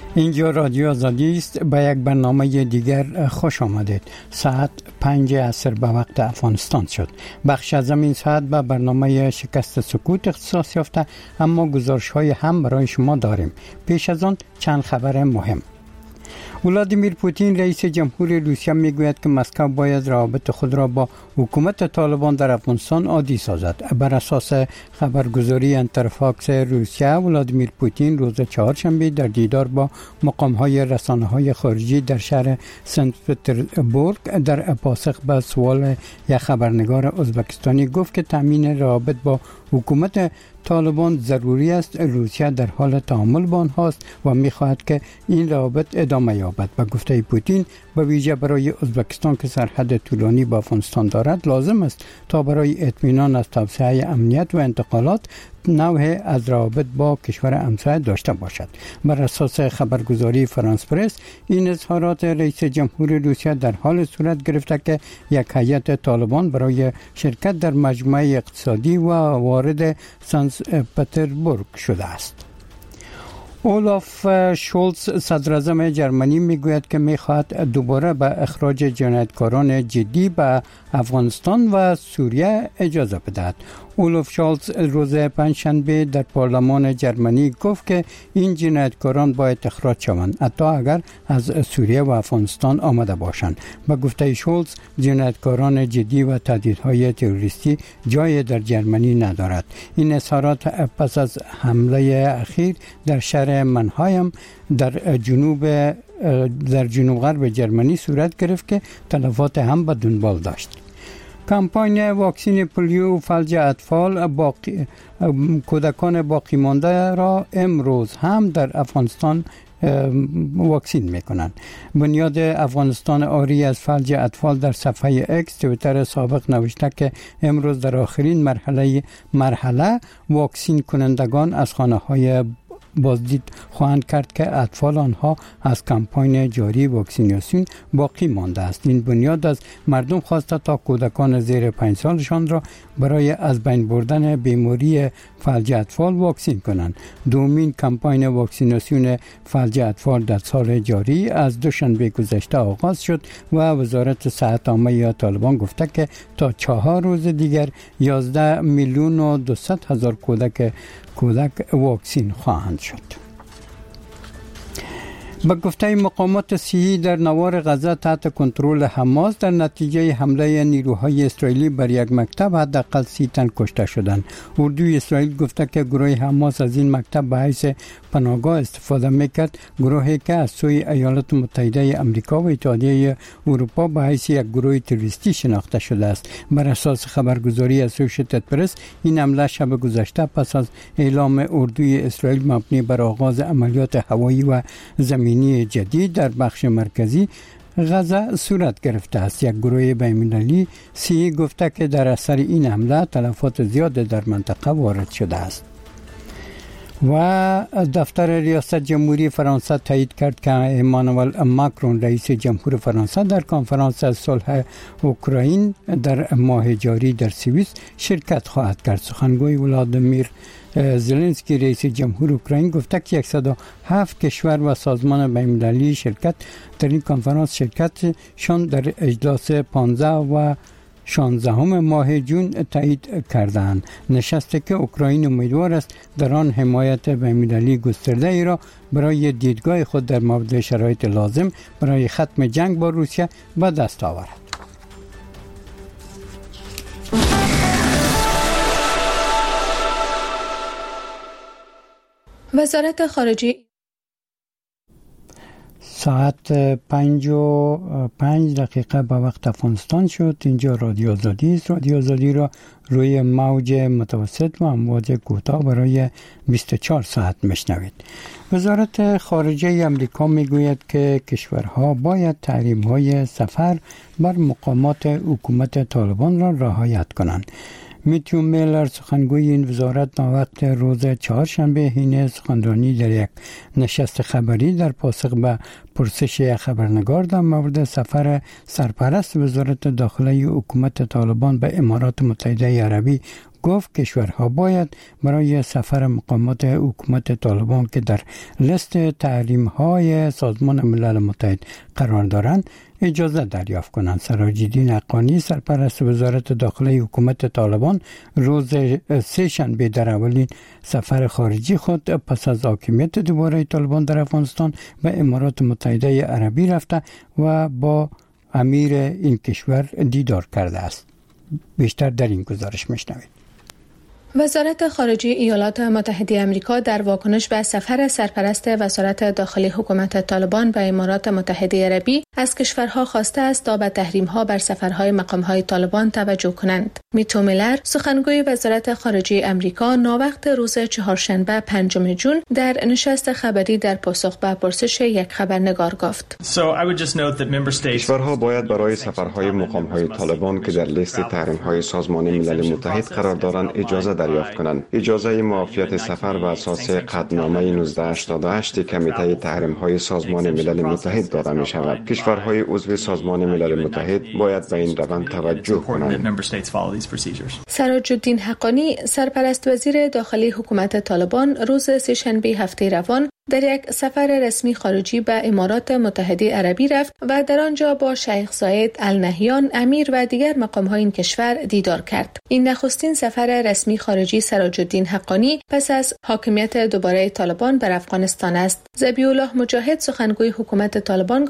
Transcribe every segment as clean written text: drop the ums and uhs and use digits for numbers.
اینجا رادیو آزادی است. به یک برنامه دیگر خوش آمدید. ساعت 5 عصر به وقت افغانستان شد. بخش از این ساعت به برنامه شکست سکوت اختصاص یافته، اما گزارش های هم برای شما داریم. پیش از آن چند خبر مهم. ولادیمیر پوتین رئیس جمهور روسیه میگوید که مسکو باید روابط خود را با حکومت طالبان در افغانستان عادی سازد. بر اساس خبرگزاری انترفاکس روسیه، ولادیمیر پوتین روز چهارشنبه در دیدار با مقام‌های رسانه‌های خارجی در شهر سنت پترزبورگ در پاسخ به سوال یک خبرنگار ازبکستانی گفت که تامین روابط با حکومت طالبان ضروری است. روسیه در حال تعامل با آنهاست و می‌خواهد که این روابط ادامه یابد. به گفته پوتین، به ویژه برای ازبکستان که سرحد طولانی با افغانستان دارد، لازم است تا برای اطمینان از توسعه امنیت و انتقالات نوع از روابط با کشور همسایه داشته باشد. بر اساس خبرگزاری فرانس پرس، این اظهارات رئیس جمهور روسیه در حال صورت گرفته که یک هیئت طالبان برای شرکت در مجمع اقتصادی و وارد سنت پترزبورگ شده است. اولاف شولز صدراعظم جرمنی میگوید که میخواهد دوباره به اخراج جنایتکاران جدی به افغانستان و سوریه اجازه بدهد. اولاف شولز روز پنجشنبه در پارلمان جرمنی گفت که این جنایتکاران باید اخراج شوند، حتی اگر از سوریه و افغانستان آمده باشند. به گفته شولز، جنایتکاران جدی و تهدیدهای تروریستی جای در جرمنی ندارد. این اظهارات پس از حمله اخیر در شهر منهایم در جنوب غرب جرمنی صورت گرفت که تلفات هم به دنبال داشت. کمپاین واکسن پولیو فلج اطفال کودکان باقی مانده را امروز هم در افغانستان واکسین میکنند. بنیاد افغانستان آری از فلج اطفال در صفحه اکس توییتر سابق نوشته که امروز در آخرین مرحله واکسین کنندگان از خانه‌های بازدید خواهند کرد که اطفال آنها از کمپاین جاری واکسیناسیون باقی مانده است. این بنیاد از مردم خواسته تا کودکان زیر 5 سالشان را برای از بین بردن بیماری فلج اطفال واکسین کنند. دومین کمپاین واکسیناسیون فلج اطفال در سال جاری از دوشنبه گذشته آغاز شد و وزارت صحت عامه یا طالبان گفته که تا 4 روز دیگر 11,200,000 کودک واکسین خواهند شد. به گفته مقامات صحی، در نوار غزه تحت کنترل حماس در نتیجه حمله نیروهای اسرائیلی بر یک مکتب حداقل 30 تن کشته شدند. اردوی اسرائیل گفته که گروه حماس از این مکتب به حیث پناهگاه استفاده میکرد، گروهی که از سوی ایالات متحده آمریکا و اتحادیه اروپا به حیث یک گروه تروریستی شناخته شده است. بر اساس خبرگزاری اسوسییتد پرس، این حمله شب گذشته پس از اعلام اردوی اسرائیل مبنی بر آغاز عملیات هوایی و زمینی جدید در بخش مرکزی غزه صورت گرفته است. یک گروه بین‌المللی سی گفته که در اثر این حمله تلفات زیاد در منطقه وارد شده است. و دفتر ریاست جمهوری فرانسه تایید کرد که امانوئل ماکرون رئیس جمهور فرانسه در کنفرانس صلح اوکراین در ماه جاری در سوئیس شرکت خواهد کرد. سخنگوی ولادیمیر زلنسکی رئیس جمهور اوکراین گفته که 107 کشور و سازمان بین‌المللی شرکت در این کنفرانس شرکتشان در اجلاس 15 و 16 ماه جون تایید کردند. نشستی که اوکراین امیدوار است در آن حمایت بین‌المللی گسترده ای را برای دیدگاه خود در مورد شرایط لازم برای ختم جنگ با روسیه به دست آورد. وزارت خارجه ساعت 5:05 به وقت افغانستان شد. اینجا رادیو آزادی است. رادیو آزادی را روی موج متوسط و امواج کوتاه برای 24 ساعت میشنوید. وزارت خارجه آمریکا میگوید که کشورها باید تحریم‌های سفر بر مقامات حکومت طالبان را رعایت کنند. میتیو میلر سخنگوی این وزارت وقت روز چهارشنبه حین سخنرانی در یک نشست خبری در پاسخ به پرسش یک خبرنگار در مورد سفر سرپرست وزارت داخلی حکومت طالبان به امارات متحده عربی گفت کشورها باید برای سفر مقامات حکومت طالبان که در لیست تحریم‌های سازمان ملل متحد قرار دارند اجازه دریافت کنند. سراج الدین حقانی سرپرست وزارت داخلی حکومت طالبان روز سه شنبه در اولین سفر خارجی خود پس از حاکمیت دوباره طالبان در افغانستان به امارات متحده عربی رفته و با امیر این کشور دیدار کرده است. بیشتر در این گزارش میشنوید. وزارت خارجه ایالات متحده آمریکا در واکنش به سفر سرپرست وزارت داخلی حکومت طالبان به امارات متحده عربی از کشورها خواسته است تا به تحریم‌ها بر سفرهای مقام‌های طالبان توجه کنند. میتو میلر سخنگوی وزارت خارجه آمریکا ناوقت روز چهارشنبه 5 جون در نشست خبری در پاسخ به پرسش یک خبرنگار گفت: کشورها باید برای سفرهای مقام‌های طالبان که در لیست تحریم‌های سازمان ملل متحد قرار دارند اجازه دریافت کنند. اجازه معافیت سفر بر اساس قطعنامه 1988 کمیته تحریم‌های سازمان ملل متحد داده می شود. کشورهای عضو سازمان ملل متحد باید به این روند توجه کنند. سراج الدین حقانی سرپرست وزیر داخلی حکومت طالبان روز سه‌شنبه هفته روان در یک سفر رسمی خارجی به امارات متحده عربی رفت و در آنجا با شیخ زاید النهیان امیر و دیگر مقام‌های این کشور دیدار کرد. این نخستین سفر رسمی خارجی سراج الدین حقانی پس از حاکمیت دوباره طالبان بر افغانستان است. ذبیح الله مجاهد سخنگوی حکومت طالبان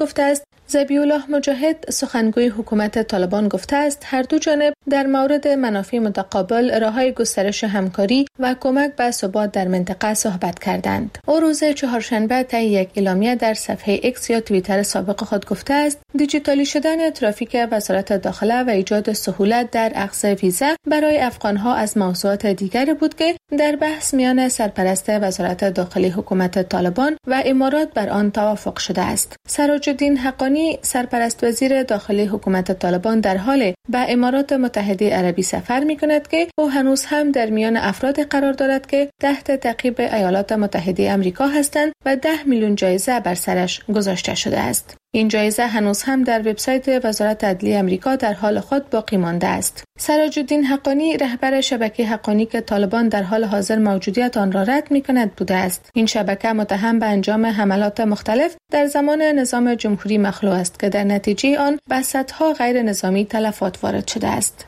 گفته است هر دو جانب در مورد منافع متقابل راه‌های گسترش همکاری و کمک به ثبات در منطقه صحبت کردند. او روز چهارشنبه طی یک اعلامیه در صفحه ایکس یا توییتر سابق خود گفته است دیجیتالی شدن ترافیک وزارت داخله و ایجاد سهولت در اخذ ویزا برای افغانها از موضوعات دیگری بود که در بحث میان سرپرست وزارت داخلی حکومت طالبان و امارات بر آن توافق شده است. سراج الدین حقانی سرپرست وزیر داخلی حکومت طالبان در حال به امارات متحده عربی سفر می‌کند که او هنوز هم در میان افراد قرار دارد که تحت تعقیب ایالات متحده آمریکا هستند و 10 میلیون جایزه بر سرش گذاشته شده است. این جایزه هنوز هم در وبسایت وزارت عدلیه آمریکا در حال خود باقی مانده است. سراج الدین حقانی رهبر شبکه حقانی که طالبان در حال حاضر موجودیت آن را رد می‌کند بوده است. این شبکه متهم به انجام حملات مختلف در زمان نظام جمهوری مخلوع است که در نتیجه آن به صدها غیر نظامی تلفات وارد شده است.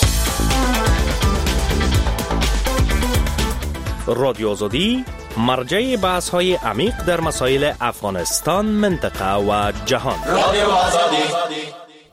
رادیو آزادی مرجع بحث‌های عمیق در مسائل افغانستان، منطقه و جهان. رادیو آزادی.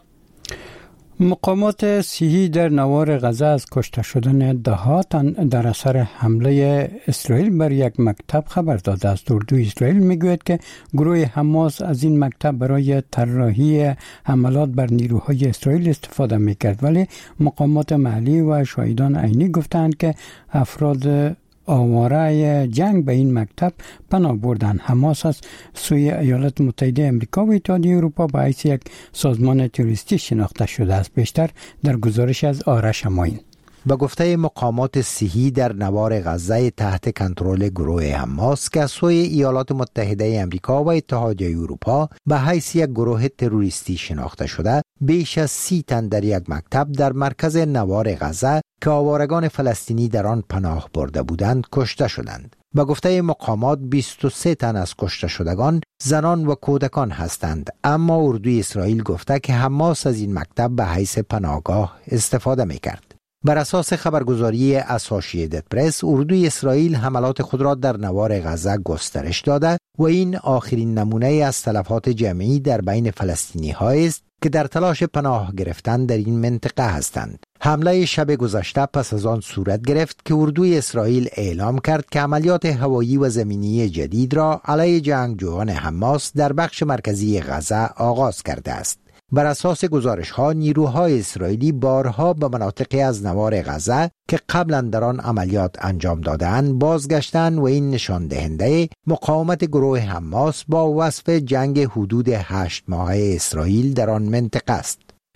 مقامات صحی در نوار غزه از کشته شدن ده‌ها تن در اثر حمله اسرائیل بر یک مکتب خبر داده است. اردوی اسرائیل میگوید که گروه حماس از این مکتب برای طراحی حملات بر نیروهای اسرائیل استفاده میکرد، ولی مقامات محلی و شاهدان عینی گفتند که افراد آواره جنگ به این مکتب پناه بردن. حماس از سوی ایالات متحده آمریکا و اتحادیه اروپا به حیث یک سازمان تروریستی شناخته شده است. بیشتر در گزارش از آرش اماین. به گفته مقامات صحی در نوار غزه تحت کنترل گروه حماس که از سوی ایالات متحده آمریکا و اتحادیه اروپا به حیث یک گروه تروریستی شناخته شده، بیش از 30 تن در یک مکتب در مرکز نوار غزه که آوارگان فلسطینی در آن پناه برده بودند کشته شدند. به گفته مقامات 23 تن از کشته شدگان زنان و کودکان هستند، اما اردوی اسرائیل گفته که حماس از این مکتب به حیث پناهگاه استفاده می‌کرد. بر اساس خبرگزاری اسوشییتد پرس، اردوی اسرائیل حملات خود را در نوار غزه گسترش داده و این آخرین نمونه از تلفات جمعی در بین فلسطینی‌ها است که در تلاش پناه گرفتن در این منطقه هستند. حمله شب گذشته پس از آن صورت گرفت که اردوی اسرائیل اعلام کرد که عملیات هوایی و زمینی جدید را علیه جنگجویان حماس در بخش مرکزی غزه آغاز کرده است. بر اساس گزارش‌ها نیروهای اسرائیلی بارها به مناطقی از نوار غزه که قبلا در آن عملیات انجام دادند بازگشتند و این نشان دهنده مقاومت گروه حماس با وصف جنگ حدود 8 ماهه اسرائیل در آن منطقه است.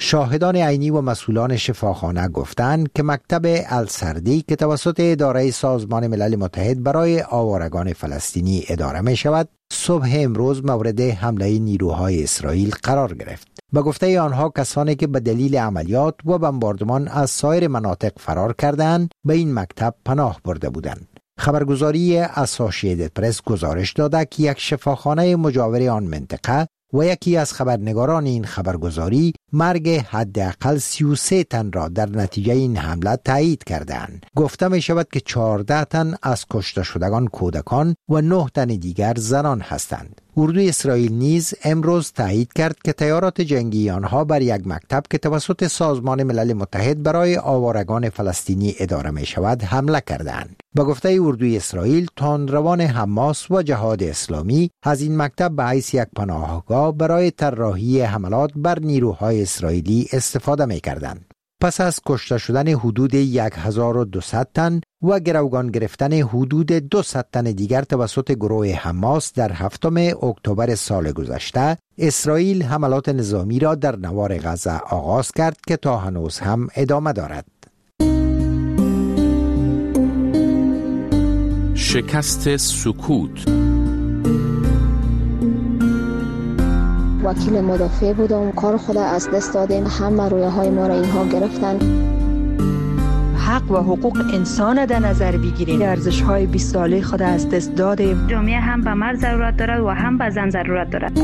شاهدان عینی و مسئولان شفاخانه گفتند که مکتب السردی که توسط اداره سازمان ملل متحد برای آوارگان فلسطینی اداره می شود، صبح امروز مورد حمله نیروهای اسرائیل قرار گرفت. به گفته آنها کسانی که به دلیل عملیات و بمباردمان از سایر مناطق فرار کردند به این مکتب پناه برده بودند. خبرگزاری اسوسییتد پرس گزارش داده که یک شفاخانه مجاور آن منطقه و یکی از خبرنگاران این خبرگزاری مرگ حداقل 33 تن را در نتیجه این حمله تایید کردند. گفته می شود که 14 تن از کشته شدگان کودکان و 9 تن دیگر زنان هستند. اردوی اسرائیل نیز امروز تایید کرد که طیارات جنگی آنها بر یک مکتب که توسط سازمان ملل متحد برای آوارگان فلسطینی اداره می شود حمله کردند. با گفته اردوی اسرائیل، تندروان حماس و جهاد اسلامی از این مکتب به حیث یک پناهگاه برای طراحی حملات بر نیروهای اسرائیلی استفاده می کردند. پس از کشته شدن حدود 1200 تن و گروگان گرفتن حدود 200 تن دیگر توسط گروه حماس در 7 اکتبر سال گذشته، اسرائیل حملات نظامی را در نوار غزه آغاز کرد که تا هنوز هم ادامه دارد. شکست سکوت. وکیل مدافع بودم، کار خود از دست دادیم، همه رویاهای ما را اینها گرفتن. حق و حقوق انسان در نظر بگیریم، ارزش‌های 20 ساله خود از دست دادیم. جامعه هم به مرد ضرورت دارد و هم به زن ضرورت دارد.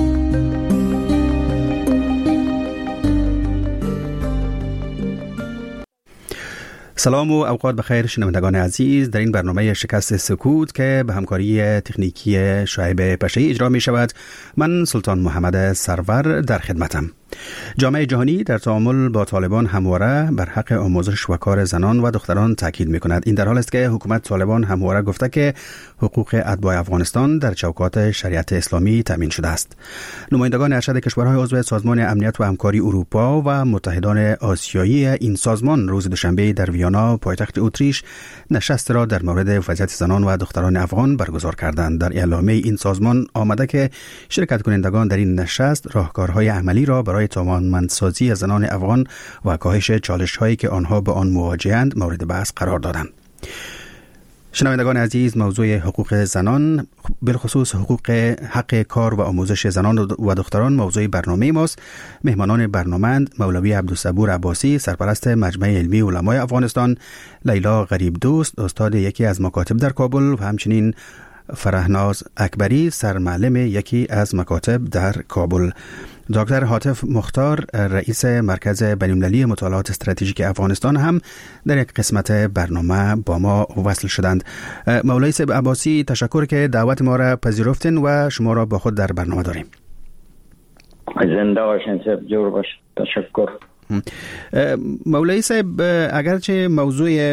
سلام و اوقات بخیر شنوندگان عزیز. در این برنامه شکست سکوت که به همکاری تکنیکی شعیب پشه‌ای اجرا می شود، من سلطان محمد سرور در خدمتم. جامعه جهانی در تعامل با طالبان همواره بر حق آموزش و کار زنان و دختران تاکید می کند. این در حالی است که حکومت طالبان همواره گفته که حقوق اتباع افغانستان در چوکات شریعت اسلامی تامین شده است. نمایندگان ارشد کشورهای عضو سازمان امنیت و همکاری اروپا و متحدان آسیایی این سازمان روز دوشنبه در ویانا پایتخت اتریش نشست را در مورد وضعیت زنان و دختران افغان برگزار کردند. در اعلامیه این سازمان آمده که شرکت کنندگان در این نشست راهکارهای عملی را برای توانمندسازی زنان افغان و کاهش چالش‌هایی که آنها با آن مواجه‌اند مورد بحث قرار دادند. شنوندگان عزیز، موضوع حقوق زنان، بالخصوص حق کار و آموزش زنان و دختران موضوع برنامه ماست. مهمانان برنامه مولوی عبدالصبور عباسی، سرپرست مجمع علمی علمای افغانستان، لیلا غریب دوست، استاد یکی از مکاتب در کابل و همچنین فرهناز اکبری، سرمعلم یکی از مکاتب در کابل. دکتر حاتف مختار، رئیس مرکز بین‌المللی مطالعات استراتژیک افغانستان، هم در یک قسمت برنامه با ما وصل شدند. مولوی صاحب عباسی، تشکر که دعوت ما را پذیرفتین و شما را با خود در برنامه داریم. زنده باشین صاحب، جور باش. تشکر. مولوی صاحب، اگرچه موضوع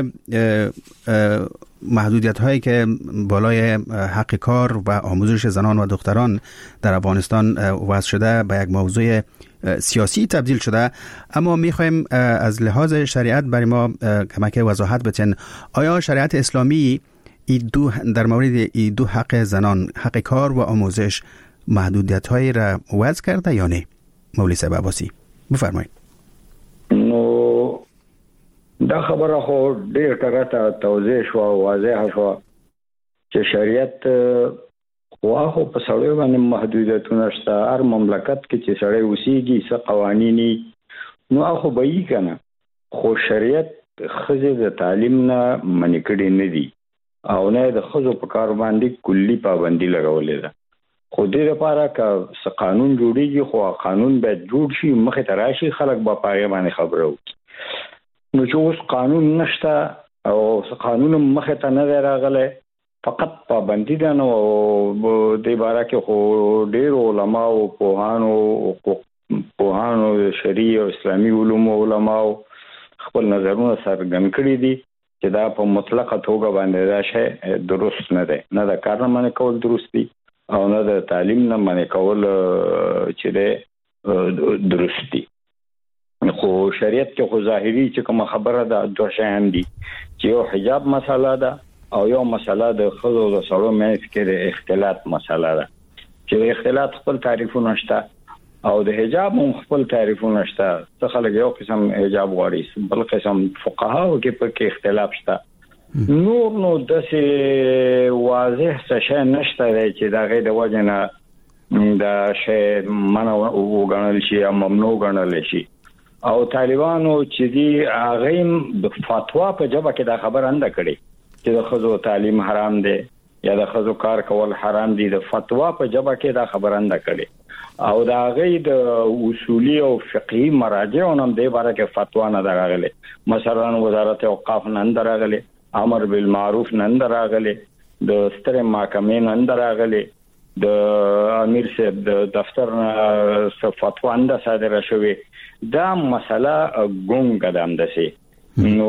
محدودیت هایی که بالای حق کار و آموزش زنان و دختران در افغانستان وضع شده به یک موضوع سیاسی تبدیل شده، اما میخوایم از لحاظ شریعت برای ما کمک وضاحت بتین. آیا شریعت اسلامی در مورد این دو حق زنان، حق کار و آموزش، محدودیت هایی را وضع کرده یا نه؟ مولوی صاحب عباسی بفرمایید. دا خبره خو ډیر ټکه توضیح شو او واضح شو چې شریعت خو په سړی باندې محدودیتونه شته. هر مملکت کې چې سړی اوسېږي څه قوانینی نو هغه به یې کنه، خو شریعت ښځې د تعلیم نه منع کړي نه دي او نه د ښځو په کار باندې کلی پابندي لګولې ده. خو دې لپاره که څه قانون جوړیږي خو قانون باید جوړ شي، مخې ته راشي، خلک به په هغې باندې خبره وکړي. نو چې اوس قانون نشته او قانون مخې ته نه دی راغلی، فقط پابندي ده. نو دې باره کې خو ډېر علماو، پوهانو شرعي او اسلامي علومو علماو خپل نظرونه څرګند کړي دي چې دا په مطلقه توګه باندې دا شی درست نه دی. نه د کار نه منع کول درست دي او نه د تعلیم نه منع کول چې دی درست دي. خو شریعت کې خو ظاهري چې کوم خبره ده دوه شیان دي، چې یو حجاب مسله ده او یو مسله د ښځو او سړو منځ کې د اختلاط مسله ده، چې د اختلاط خپل تعریفونه شته او د حجاب هم خپل تعریفونه شته. څه خلک یو قسم حجاب غواړي، بل قسم فقهاو کې په اختلاف شته. نو داسې واضح څه نشته چې دا غي د وجنه دا شی منو وګڼل شي او ممنوع ګڼل شي. او طالبانو چې دی هغه د فتوا په جبه کې دا خبر انده کړي چې د خزو تعلیم حرام دی یا د خزو کار کول حرام دي. د فتوا په جبه کې دا خبر انده کړي او دا غي د اصولي او فقهي مراجع هم د باره کې فتوا نه دراغله. مثلا وزارت اوقاف نه دراغله، امر بالمعروف نه دراغله، د ستر محکمې نه دراغله، د امیر صاحب د دفتر نه فتوا نه صادره شوې. دا مسله ګونګ قدم ده سي. نو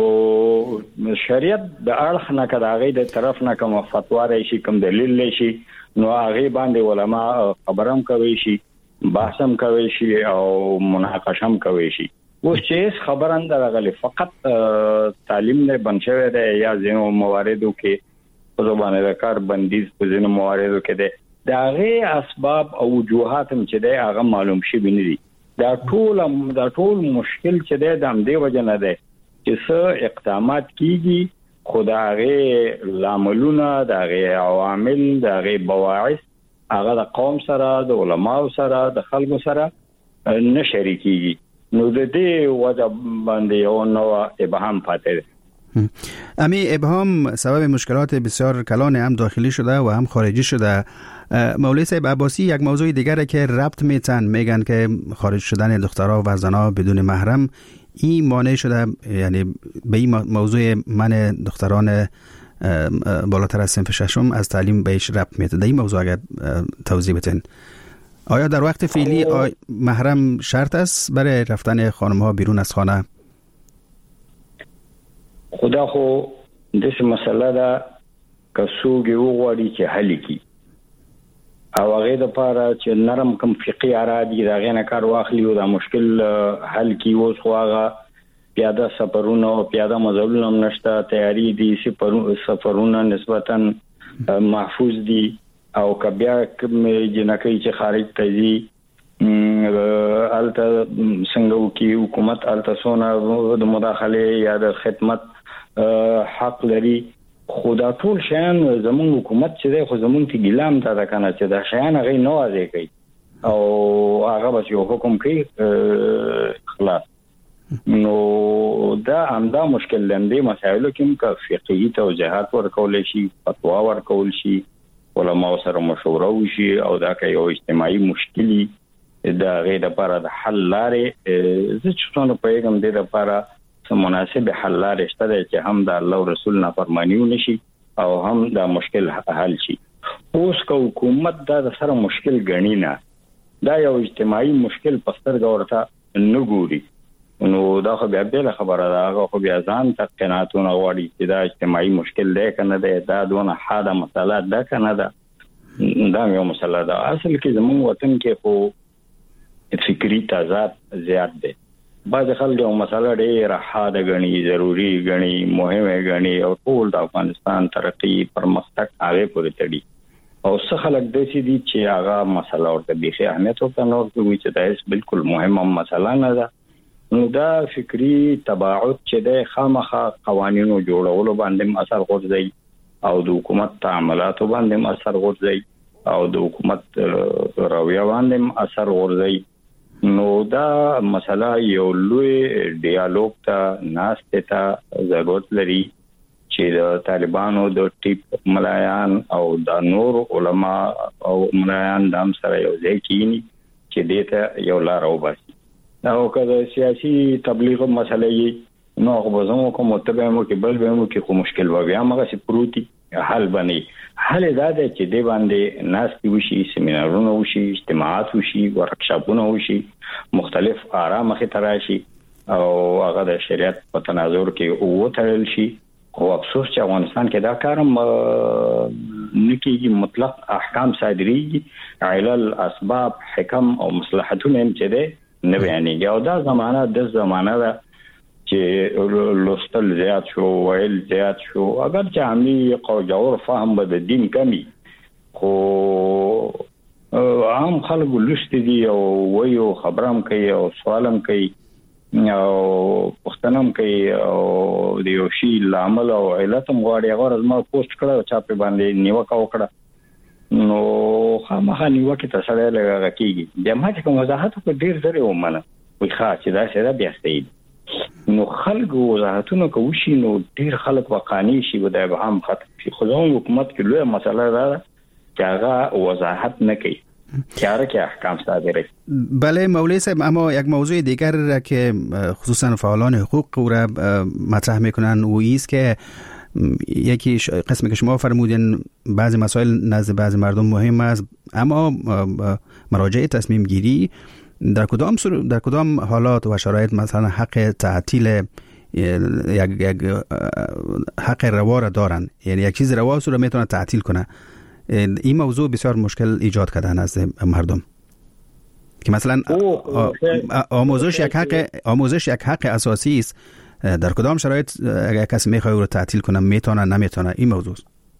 شریعت د اړخ نه کداغي د طرف نه کوم فتوا راشي، کوم دلیل لشي، نو هغه باندې علما خبرم کوي شي، بحثم کوي شي او مناقشم کوي شي. اوس چې خبران درغلي فقط تعلیم نه بنشوي ده یا زینو مواردو کې په زبانه د کار بندیز په زینو مواردو کې ده، دا غي اسباب او وجوهات چې ده هغه معلوم شي بنري. دا ټول مشکل چې ده د همدې وجه نه ده چې څه اقدامات کیږي، خدای لاملونه دغه عوامل دغه بواعث هغه د قوم سره د علماو سره د خلکو سره نه شریکيږي. نو د دې وجه باندې یو نوع ابهام پاتې ده. امی ابهام سبب مشکلات بسیار کلان هم داخلی شده و هم خارجی شده. مولوی صاحب عباسی یک موضوع دیگره که ربط میگن که خارج شدن دخترها و زنها بدون محرم این مانع شده، یعنی به این موضوع من دختران بالاتر از صنف ششم از تعلیم بهش ربط میده. در این موضوع اگر توضیح بدین. آیا در وقت فعلی محرم شرط است برای رفتن خانم ها بیرون از خانه؟ خدا خو دغه مسله دا کسوګي وغوړي چې حل کی او هغه د پاره چې نرم کم فقهي ارادي دا غنه کار واخلي او دا مشکل حل کی. اوس خو هغه پیاده سفرونه او پیاده مزلونه نشته، تیاری دي سفرونه نسبتا محفوظ دي او کبیا کوم جنکې چې خارج ته ځي الته څنګه وکي حکومت الته سونه د مداخله یا د خدمت حق لري. خدا ټول شان زمون حکومت چې ده خو زمون ته ګلام ته دا کنه چې دا شان غي نوازي کوي او هغه به یو حکم کوي خلاص. نو دا همدا مشکل لندې مسایلو کې کا فقهي توجيهات ورکول شي، فتوا ورکول شي، علماء سره مشوره وشي او دا کوي یو اجتماعي مشکلي دا غي د لپاره د حل لارې زه چې څنګه پیغام دې د لپاره مناسب حل لارې شته چې هم د الله رسول نه فرمانیو نشي او هم دا مشکل حل شي. اوس کو حکومت دا سره مشکل غنی نه، دا یو اجتماعي مشکل پستر ګورته نه ګوري. نو دا خو بیا بل خبره ده، هغه خو بیا ځان تقناتونه وړي چې دا اجتماعي مشکل دی کنه ده، دا دونه حاده مسله ده کنه ده، دا یو مسله ده. اصل کې زموږ وطن کې خو فکری تضاد زیات دی. بعض خلک یو مسله ډېره حاده غني، ضروری غني، مهمه غني او ټول د افغانستان ترقی پرمختګ هغه پورې تړي او څه خلک داسې دي چې هغه مسله ورته بيخي اهمیت ورته نه ورکوي چې دا بالکل مهمه مسله نه ده. نو دا فکری تباعد چې د خامخا قوانینو جوړولو باندې اثر غورځي او د حکومت تعاملاتو باندې اثر غورځي او د حکومت رویه باندې اثر غورځي. نو دا مسله یو لوی ډیالوګ ته ناشته ته ضرورت لري چې د طالبانو د ټیپ ملایان او د نور علما او ملایان دام سره یو ځای کینی چې دته یو لار وباسي. او کله سیاسي تبلیغ مسله یې نو خو زموږ کوم متبعمو کې بل به مو کې کوم مشکل و بیا موږ سي پروتي حل بني. حل دا ده چې دی باندې ناس وشي، سیمینارونه وشي، اجتماعات وشي، ورکشاپونه وشي، مختلف آرا مخې تراشي او هغه د شریعت په تناظر کې وتړل شي. خو افسوس چې افغانستان کې دا کارم نکېږي، مطلق احکام صادرېږي، علل، اسباب، حکم او مصلحتونه هم چې ده نه بیانېږي. او دا زمانہ ده چې لوستل زیات شو، ویل زیات شو، اگر چې عامي او جوړ فهم به د دین کمی، خو عام خلک لست دي او وایو خبرام کوي او سوالم کوي او پښتنم کوي او د یو شی عمل او علتم غواړي هغه ما پوسټ کړو چا په باندې نیوکه وکړه نو خامخا نیوکه ته سره لګیږي د ما چې کوم وضاحت په ډیر ځای ومنه وي خاص دا څه بیا ستې نو خلک وضاحتونه کوي شي نو ډیر خلک وقانی شي ودای به هم خط خدای حکومت کې لوی مسله ده که هغه وضاحت نکي چاره که احکام صادره. بله مولوی صاحب، اما یک موضوع دیگر را که خصوصا فعالان حقوق را مطرح میکنن و ایست که یکی قسمی که شما فرمودین بعضی مسائل نزد بعضی مردم مهم است، اما مراجع تصمیم گیری در کدام حالات و شرایط مثلا حق تعطیل یک حق روا را دارن، یعنی یک چیز روا رو میتونه تعطیل کنه. این موضوع بسیار مشکل ایجاد کرده نزد مردم که مثلا آموزش یک حق اساسی است. در کدام شرایط اگر کسی میخواد او رو تعطیل کنه میتونه نمیتونه؟ این موضوع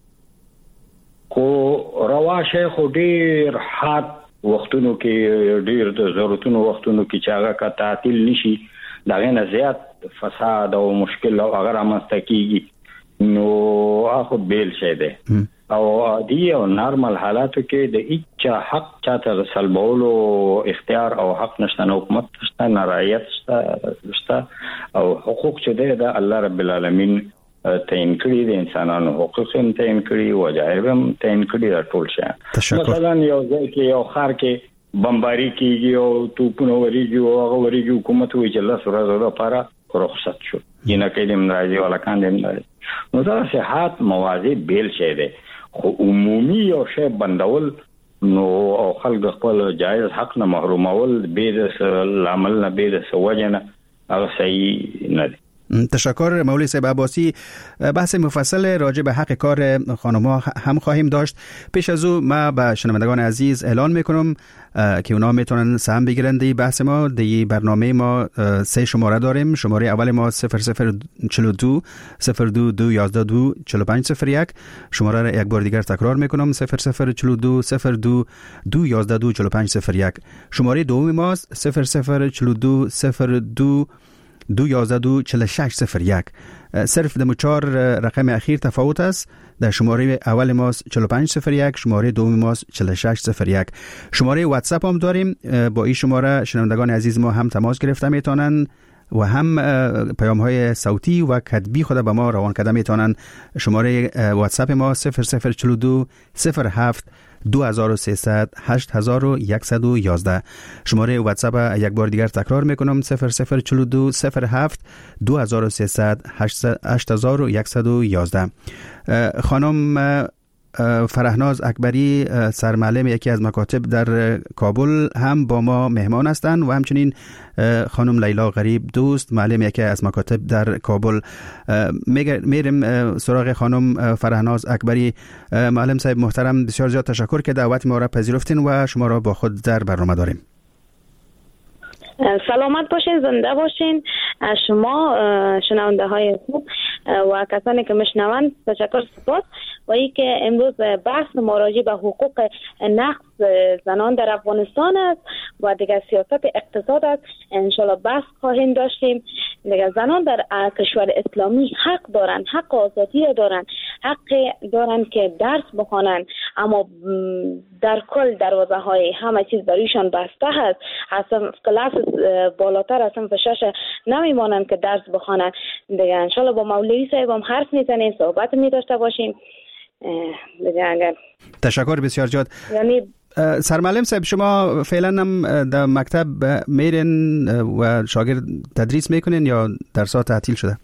خو روا شیخ ډیر حد وختونو کې ډیر د ضرورتونو وختونو کې چې هغه کا تعطیل نشي دغه نه زیات فساد او مشکل او هغه رامنځته کیږي نو هغه بیل شه ده او عادي او نارمل حالاتو کې د هیڅ حق چاته سلبولو اختیار او حق نشته، حکومت نشته، نارایت نشته او حقوق چې ده د الله رب العالمین تعین کړی د انسانانو حقوق هم تعین کړی، وجایب هم تعین کړی، دا ټول شي. مثلا یو ځای کې یو خار کې بمباری کیږي او توپونه وريږي او هغه وريږي حکومت وی چې الله سره لپاره رخصت شو ینه کې د مرাজি ولا کاندم نه نو دا صحت موازی بیل شه ده خو عمومي او شی بندول نو او خلق خپل جایز حق نه محرومول به د عمل نه به د سوجنه هغه صحیح نه ده. تشکر مولوی صاحب عباسی. بحث مفصل راجع به حق کار خانم‌ها هم خواهیم داشت. پیش از او ما به شنوندگان عزیز اعلان میکنم که اونا میتونن سهم بگیرن دی بحث ما. دی برنامه ما 3 شماره داریم. شماره اول ما 0042 02 11 2 4501. شماره را یک بار دیگر تکرار میکنم 0042 02 2 11 2 4501. شماره دوم ما 0042 02 212 4601. صرف دمو 4 رقم اخیر تفاوت است. در شماره اول ما 4501، شماره دوم ما 4601. شماره واتساپ هم داریم. با این شماره شنوندگان عزیز ما هم تماس گرفته میتونن و هم پیام های صوتی و کتبی خود به ما روان کرده میتونن. شماره واتساپ ما 0042 07 2300 8111. شماره واتساپ یک بار دیگر تکرار میکنم 0042 07 2300 8111. خانم فرهناز اکبری سرمعلم یکی از مکاتب در کابل هم با ما مهمان هستند و همچنین خانم لیلا غریب دوست معلم یکی از مکاتب در کابل. میریم سراغ خانم فرهناز اکبری. معلم صاحب محترم، بسیار زیاد تشکر که دعوت ما را پذیرفتین و شما را با خود در برنامه داریم. سلامت باشین، زنده باشین. از شما شنونده های خوب و کسانی که میشنوند تشکر سپاس. و ای که امروز بحث ما راجع به حقوق نقض زنان در افغانستان است و دیگر سیاست اقتصاد است. انشالله بحث خواهیم داشتیم. دیگر زنان در کشور اسلامی حق دارن، حق آزادی دارن، حق دارن که درس بخوانن، اما در کل دروازه های همه چیز برایشان بسته هست. اصلا کلاس بالاتر اصلا فشش نمیمانن که درس بخوانن. دیگر انشالله با مولوی صاحب هم حرف میزنیم، صحبت می داشته باشیم. تشکر بسیار زیاد. یعنی سرمعلم صاحب، شما فعلا هم در مکتب میرین و شاگرد تدریس میکنین یا درسات تعطیل شده؟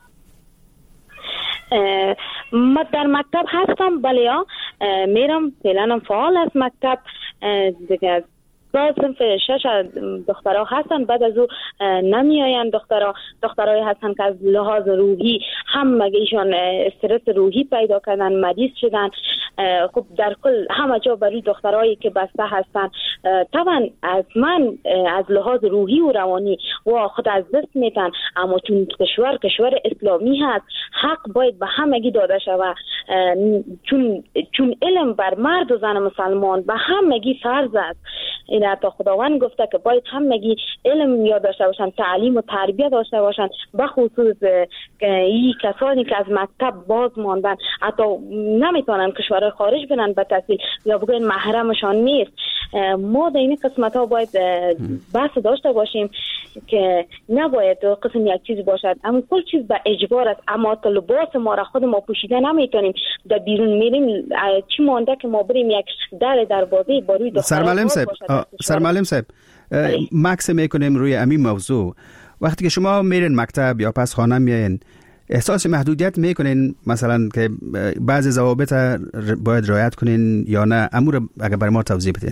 ما در مکتب هستم، بله میرم، فعلا هم فعال است مکتب. دیگه باز صنف 6 دخترها هستن، بعد از او نمیاین دخترای هستن که از لحاظ روحی هم ایشان استرس روحی پیدا کردن، مریض شدن. خب در کل همه جا برای دخترایی که بسته هستن طبعا از من از لحاظ روحی و روانی و خود از دست میتن، اما چون کشور اسلامی هست حق باید به همگی داده شود، چون علم بر مرد و زن مسلمان به همگی فرض است. این حتی خداوند گفته که باید همگی علم یاد داشته باشن، تعلیم و تربیت داشته باشن، به خصوص این کسانی که از مکتب باز ماندن حتی نمیتونن کشور خارج برن به تحصیل یا بگوین محرمشان نیست. ما در این قسمت ها باید بحث داشته باشیم که نباید قسم یک چیز باشد، اما کل چیز به اجبار است. اما تا لباس ما را خود ما پوشیده نمیتونیم، در بیرون میریم چی مانده که ما بریم یک دروازه باروی دخترها سرمعلم صاحب مکس میکنیم روی همین موضوع. وقتی که شما میرین مکتب یا پس خانه میاین احساس محدودیت میکنین مثلا که بعضی ضوابط باید رعایت کنین یا نه؟ امور اگر برای ما توضیح بدین.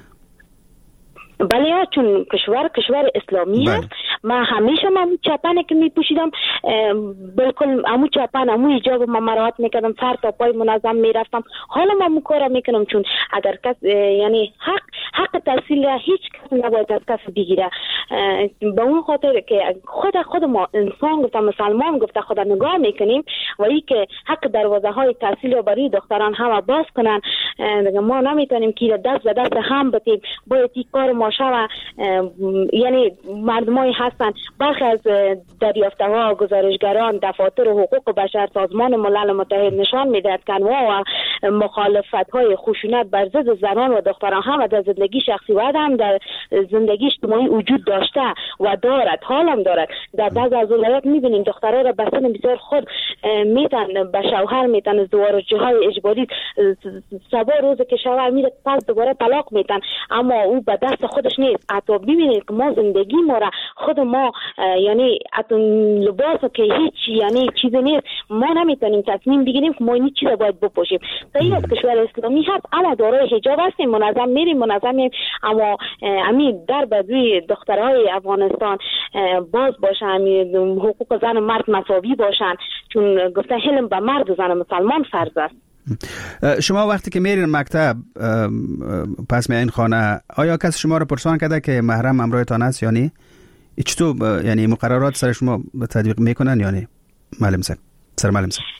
بله، چون کشور اسلامی هست. من همیشه چپنه که میپوشیدم بالکل همون چپن همون حجاب من مراعات میکردم، سر تا پای منظم میرفتم. حالا من کارا میکنم چون اگر کس یعنی حق تحصیل هیچ کس نباید از کس بگیره. به اون خاطر که خود ما انسان گفته مسلمان گفته خدا نگاه میکنیم و ای که حق دروازه های تحصیل رو برای دختران همه باز کنن. ما نمیتونیم که دست به دست هم بتیم، باید این کار ما شوه. یعنی مردمای هستن برخی از دریافته ها گزارشگران دفاتر حقوق بشر سازمان ملل متحد نشان میدهد که انواع مخالفت های خشونت بر ضد زنان و دختران هم در زندگی شخصی و هم در زندگی اجتماعی وجود داشته و دارد، حالم دارد. در بعض از ولایات میبینیم دخترها را به سن بسیار خود میتن به شوهر میتن، ازدواج‌های اجباری سبا روز که شوهر میره پس دوباره طلاق میتن، اما او به دست خودش نیست. حتی ببینید که ما زندگی ما را خود ما یعنی لباس که هیچ یعنی چیزی نیست، ما نمیتونیم تصمیم بگیریم که ما این چیز باید بپوشیم. صحیح است کشور اسلامی هست اما دارای حجاب هستیم، منظم میریم اما همین در بدوی دخترهای افغانستان باز باشن، حقوق زن و مرد مساوی باشن، چون گفته علم به مرد و زن مسلمان فرض است. شما وقتی که میرین مکتب پس میاین خانه، آیا کس شما رو پرسان کرده که محرم همراهتان است یا نه؟ چطور یعنی مقررات سر شما تطبیق میکنن یا نه؟ معلم صاحب، سر معلم صاحب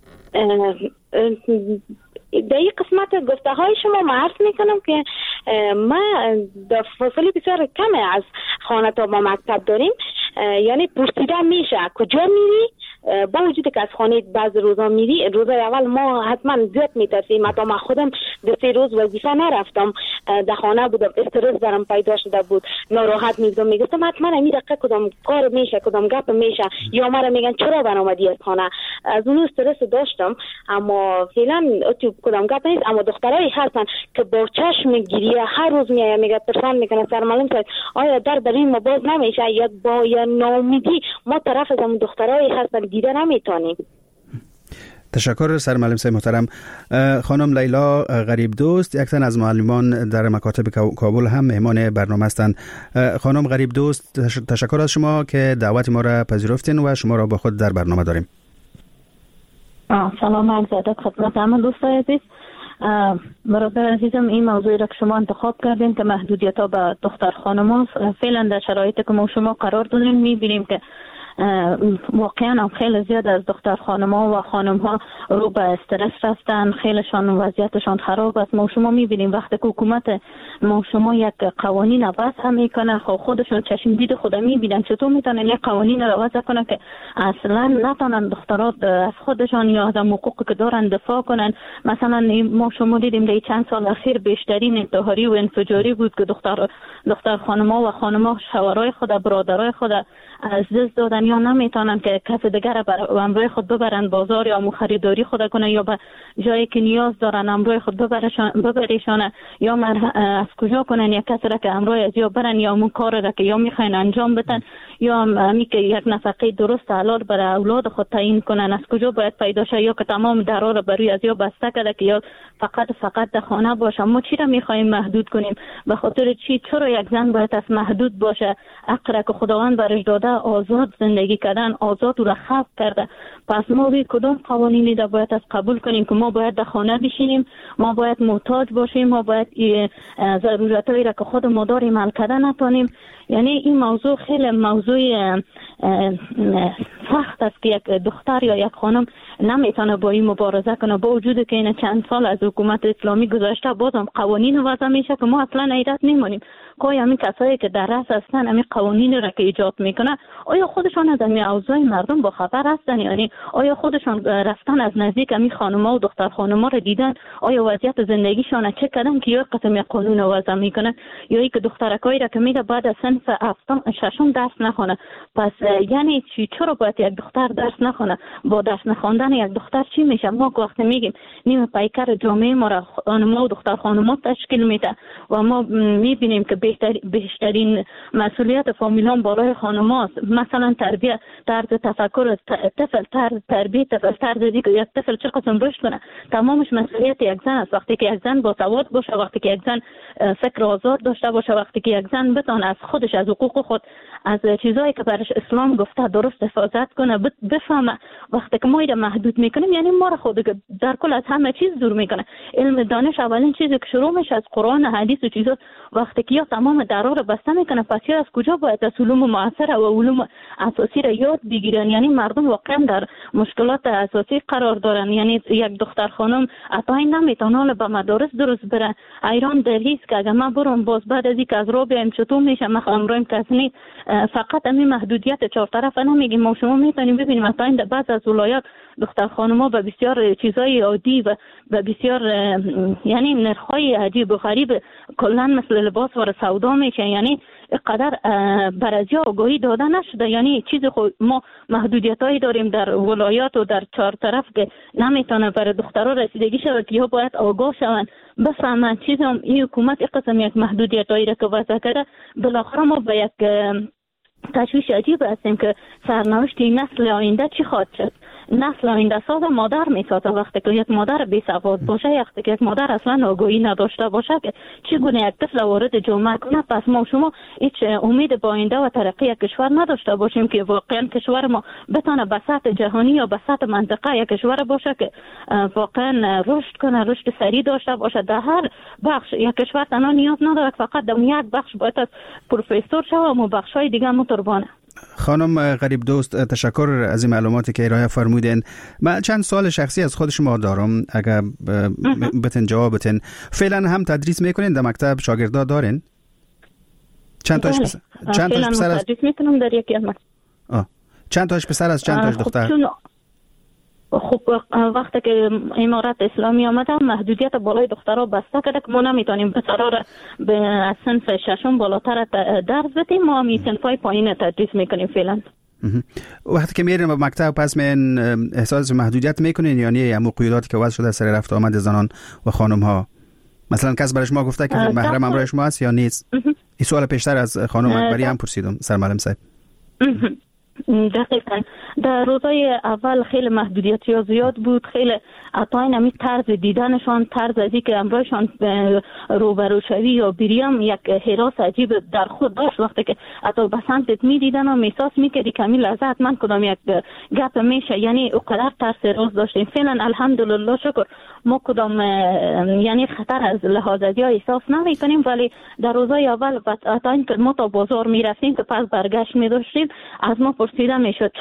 در این قسمت گفته های شما ما عرض میکنم که ما در فاصله بسیار کمی از خانه تا ما مکتب داریم. یعنی پرسیده میشه کجا میری، با وجود که از خانه بعض روزا میری. روز اول ما حتما زیاد میترسیم، حتی من خودم 2-3 روز وظیفه نرفتم، در خانه بودم، استرس برام پیدا شده بود، ناراحت میبودم، میگفتم حتما این دقیقه کدام کار میشه، کدام گپ میشه، یا مرا میگن چرا برآمدی از خانه. از اون استرس داشتم، اما فعلا کدام گپ نیست. اما دخترایی هستن که با چشم گریه هر روز میایه میگه پرسان میکنه سرمعلم صاحب آیا در برای ما باز نمیشه، یا با یا ناامیدی ما طرف از اون دخترایی هستن دیده نمیتونیم. تشکر سرمعلم صاحب محترم. خانم لیلا غریب دوست، یک تن از معلمان در مکاتب کابل هم مهمان برنامه هستند. خانم غریب دوست، تشکر از شما که دعوت ما را پذیرفتین و شما را با خود در برنامه داریم. سلام عرض ادب خدمت همه دوستان عزیز. برادر عزیزم، این موضوعی را که شما انتخاب کردین که محدودیت ها به دختر خانم ها، فعلا در شرایطی که ما شما قرار دادیم میبینیم که واقعا هم خیلی زیاد از دختر خانم‌ها و خانم‌ها رو به استرس رفتن، خیلیشان وضعیتشان خراب است. ما شما می‌بینیم وقتی که حکومت ما شما یک قوانین وضع میکنه، خودشون چشم دید خود می‌بینن چطور میتونن یک قوانین رو وضع کنن که اصلا نتونن دخترات از خودشان یا از حقوقی که دارن دفاع کنن. مثلا ما شما دیدیم در چند سال اخیر بیشترین انتحاری و انفجاری بود که دختر خانم‌ها و خانم‌ها شوهرای خود، برادرای خود از دست دادن یا نمیتونن که کس دیگر همراه خود ببرن بازار یا خریداری خود کنه یا به جایی که نیاز دارن همراه خود ببریشانه یا از کجا کنن یا کسی را که همراه از یا برن یا اون کار را که یا میخواین انجام بدن یا همی که یک نفقه درست حلال برای اولاد خود تعیین کنن از کجا باید پیدا شه یا که تمام درا را برای از یا بسته کرده که یا فقط در خانه باشه. ما چی را میخوایم محدود کنیم؟ به خاطر چی؟ چرا یک زن باید از محدود باشه؟ حق که خداوند برش داده آزاد زندگی کردن، آزاد را خلق کرده. پس ما کدام قوانینی را باید از قبول کنیم که ما باید در خانه بشینیم، ما باید محتاج باشیم، ما باید ضرورتایی را که خود ما داریم حل کردن نتونیم؟ یعنی این موضوع خیلی موضوع سخت است که یک دختر یا یک خانم نمیتونه با این مبارزه کنه، با وجود که این چند سال از حکومت اسلامی گذشته بازم قوانین وضع میشه که ما اصلا حیرت میمونیم که همین کسایی که در رأس هستن همین قوانین را که ایجاد میکنه آیا خودشان از همین اوضاع مردم با خبر هستن؟ یعنی آیا خودشان رفتن از نزدیک همین خانم‌ها و دختر خانم‌ها را دیدن؟ آیا وضعیت زندگیشان چه کردن که یک قسم قانون وضع میکنه؟ یا اینکه دخترکایی را که میره بعد از صنف هفتم ششم درس نخونه؟ پس یعنی چرا باید یک دختر درس نخونه؟ با درس نخوندن یک دختر چی میشه؟ ما وقتی میگیم نیمه پیکر جامعه ما را خانم‌ها و دختر خانم‌ها تشکیل میده و ما میبینیم که بیشترین مسئولیت فامیلان بالای خانم‌هاست. مثلا تربیت، طرز تفکر طفل، طرز تربیت طفل، طرز دیگه یک طفل چه قسم رشد کنه، تمامش مسئولیت یک زن است. وقتی که یک زن با سواد باشه، وقتی که یک زن فکر آزاد داشته باشه، وقتی که یک زن بتونه از خودش، از حقوق خود، از چیزایی که برش اسلام گفته درست حفاظت کنه، بفهمه. وقتی که ما اینا محدود میکنیم یعنی ما را خود در کل از همه چیز دور میکنه. علم دانش اولین چیزی که شروع میشه از قرآن، حدیث و چیزا. وقتی که یا تمام درا رو بسته میکنه، پس یا از کجا باید از علوم معاصر و علوم اساسی را یاد بگیرن؟ یعنی مردم واقعا در مشکلات اساسی قرار دارن. یعنی یک دختر خانم عطای نمیتونه به مدارس درست بره. ایران در هیچ که اگر من برم باز بعد از اینکه از رو بیایم چطور میشه میخوام رویم کسنی فقط همین محدودیت چهار طرفه نمیگیم. ما شما میتونیم ببینیم مثلا در بعض از ولایات دختر خانم‌ها به بسیار چیزای عادی و به بسیار یعنی نرخ‌های عجیب و غریب کلا مثل لباس و سودا میشه. یعنی قدر برازیا آگاهی داده نشده. یعنی چیز خود ما محدودیتایی داریم در ولایات و در چهار طرف که نمیتونه برای دخترها رسیدگی شود که ها باید آگاه شوند، بفهمن چیزم این حکومت این قسم یک محدودیتایی را که وضع کرده. بالاخره ما به یک تشویش عجیب هستیم که سرنوشت این نسل آینده چی خواهد شد. نسل آینده ساز مادر میسازه. وقتی که یک مادر بی سواد باشه، وقتی که یک مادر اصلا آگاهی نداشته باشه که چگونه یک طفل وارد جامعه کنه، پس ما شما هیچ امید با آینده و ترقی کشور نداشته باشیم که واقعا کشور ما بتونه به سطح جهانی یا به سطح منطقه یک کشور باشه که واقعا رشد کنه، رشد سریع داشته باشه. در هر بخش یک کشور تنها نیاز نداره فقط در یک بخش باید از پروفسور شه و بخش‌های دیگه متربانه. خانم غریب دوست، تشکر از این معلوماتی که ارائه فرمودین. من چند سوال شخصی از خود شما دارم، اگر بتن جواب بتن. فعلا هم تدریس میکنین در مکتب؟ شاگردا دارین؟ چند تاش پسر؟ چند تاش پسر از تدریس میکنم در یکی از مکتب. چند تاش پسر از چند تاش دختر؟ خب وقتی که امارت اسلامی آمده محدودیت بالای دخترها بسته کرده که ما نمیتونیم پسرها را به از صنف ششم بالاتر درس بدیم. ما می صنفای پایین تدریس میکنیم فعلا. وقتی که میرین به مکتب پس من احساس محدودیت میکنین؟ یعنی همون قیوداتی که وضع شده سر رفت آمد زنان و خانم ها، مثلا کس برای شما گفته که محرم همراه شما هست یا نیست؟ این سوال پیشتر از خانم اکبری هم پرسیدم سرمعلم صاحب. دقیقاً در روزای اول خیلی محدودیت ها زیاد بود. خیلی عطاین همی طرز دیدنشان، طرز از که امرایشان روبرو شوی یا بریم یک حراس عجیب در خود داشت. وقتی که حتی به سمتت می دیدن و میساس می کردی کمی لحظت من کدام یک گپ میشه، یعنی اقدر ترس روز داشتیم. فعلا الحمدلله شکر ما کدام یعنی خطر از لحاظ ها احساس نمی کنیم، ولی در روزای اول عطاین که ما تا بازار می رفتیم که پس برگشت می داشتیم از ما پرسیده می شد چرا حجاب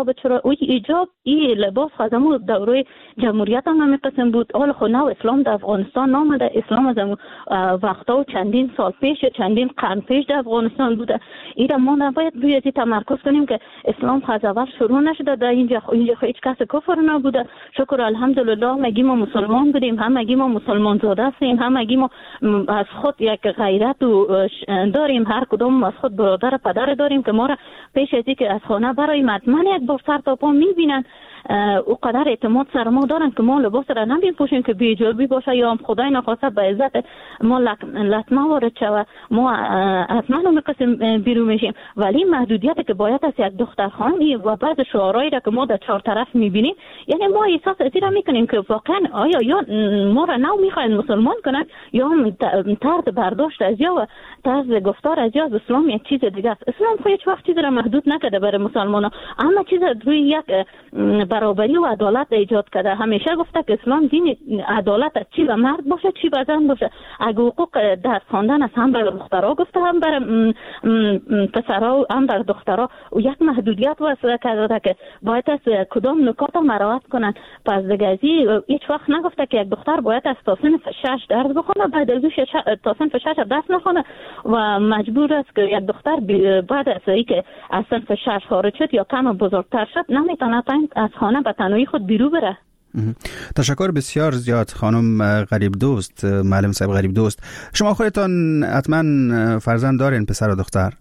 ایجاب چرا ایجاب این لباس خودمو دوره جمهوریت هم همین قسم بود. حالا خود نو اسلام در افغانستان نامده، اسلام از وقتا و چندین سال پیش چندین قرن پیش در افغانستان بوده. ایرا ما نباید روی تمرکز کنیم که اسلام از اول شروع نشده در اینجا هیچ کس کفر نبوده. شکر الحمدلله مگی ما مسلمان بودیم، هم مگی ما مسلمان زاده هستیم، هم مگی ما از خود یک غیرت و داریم، هر کدوم از خود برادر پدر داریم که ما را پیش از اینکه از خانه برای مدمن یک بار سر تا پا میبینن او قدر اعتماد سر ما دارن که ما لباس را نمیپوشیم که بی‌جرمی باشه یا هم خدای نخواسته به عزت ما لطمه وارد شود ما از منو میقسم بیرون میشیم. ولی محدودیتی که باید از یک دخترخانه و بعض شعارهایی را که ما در چهار طرف میبینیم، یعنی ما احساس از این را میکنیم که واقعا آیا یا ما را نو میخواین مسلمان کنن یا هم طرز برداشت از یا و طرز گفتار از یا از اسلام یک چیز دیگه است. اسلام خود هیچ وقت چیز را محدود نکرده برای مسلمانان، اما چیز روی یک برابری و عدالت ایجاد کرده. همیشه گفته که اسلام دین عدالت است، چی به مرد باشه چی به زن باشه. اگه حقوق درس خواندن است هم برای دخترها گفته هم برای پسرها هم برای دخترها و یک محدودیت وضع کرده که باید از کدام نکات مراعات کنن. پس دیگه هیچ وقت نگفته که یک دختر باید از تا صنف 6 درس بخونه، بعد از تا صنف 6 درس نخونه و مجبور است که یک دختر بعد از اینکه از صنف 6 خارج شد یا کم بزرگتر شد نمیتونه از خانه به تنهایی خود بیرون بره. تشکر بسیار زیاد خانم غریب دوست، معلم صاحب غریب دوست. شما خودتان حتما فرزند دارین، پسر و دختر؟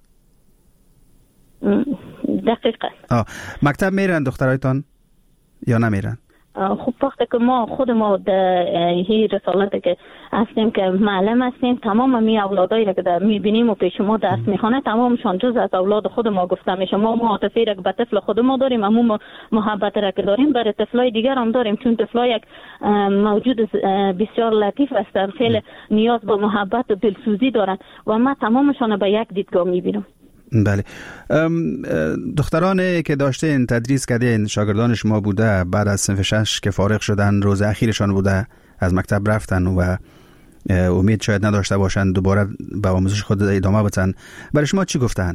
دقیقا. مکتب میرن دخترایتان یا نمیرن؟ خب وقتی که ما خود ما در این رسالتی که هستیم که معلم هستیم، تمام می اولادایی را که میبینیم و پیش ما درس میخوانه تمامشان جز از اولاد خود ما گفته میشه. ما معاطفه را که به طفل خود ما داریم، اما محبت را که داریم برای طفلای دیگر هم داریم، چون طفلا یک موجود بسیار لطیف هستند، خیلی نیاز به محبت و دلسوزی دارن و ما تمامشان به یک دیدگاه میبینم. بله. دخترانی که داشتین تدریس کردین شاگردان شما بوده، بعد از صنف 6 که فارغ شدن روز اخیرشان بوده، از مکتب رفتن و امید شاید نداشته باشن دوباره به آموزش خود ادامه بدن، برای شما چی گفتن؟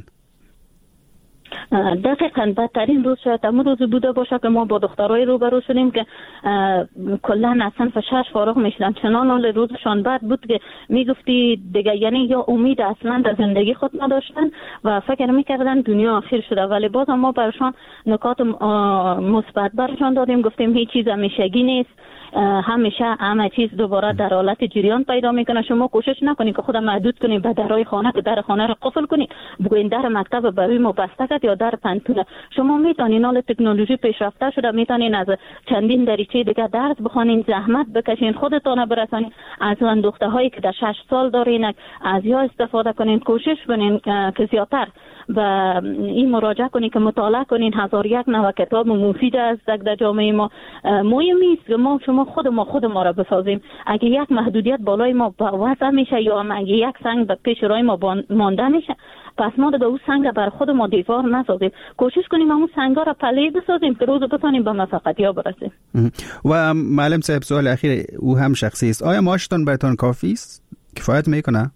دقیقاً بدترین روز شاید همون روز بوده باشه که ما با دخترای روبرو شدیم که کلا از صنف 6 فارغ میشدن. چنان حال روزشان بد بود که میگفتی دیگه، یعنی یا امید اصلا در زندگی خود نداشتن و فکر میکردن دنیا آخر شده. ولی باز ما برشان نکات مثبت برشان دادیم، گفتیم هیچ چیز همیشگی نیست، همیشه همه چیز دوباره در حالت جریان پیدا میکنه. شما کوشش نکنید که خود محدود کنید به درهای خانه، که در خانه را قفل کنید بگوین در مکتب برای ما بسته کرد یا در پنتون. شما میتونین، حال تکنولوژی پیشرفته شده، میتونین از چندین دریچه دیگه درس بخونین، زحمت بکشین، خودتون برسونین. از اون دخترهایی که در 6 سال دارین از یا استفاده کنین، کوشش کنین که زیاتر و این مراجعه کنین که مطالعه کنین. 1001 نوع کتاب مفید است در جامعه ما. مهم نیست که ما شما خود ما را بسازیم. اگه یک محدودیت بالای ما وضع میشه یا اگه یک سنگ به پیش روی ما مانده میشه، پس ما به اون سنگ بر خود ما دیوار نسازیم، کوشش کنیم اون سنگا را پله بسازیم که روز بتونیم به موفقیت برسیم. و معلم صاحب سوال اخیر او هم شخصی است، آیا معاشتان براتون کافی است؟ کفایت میکنه؟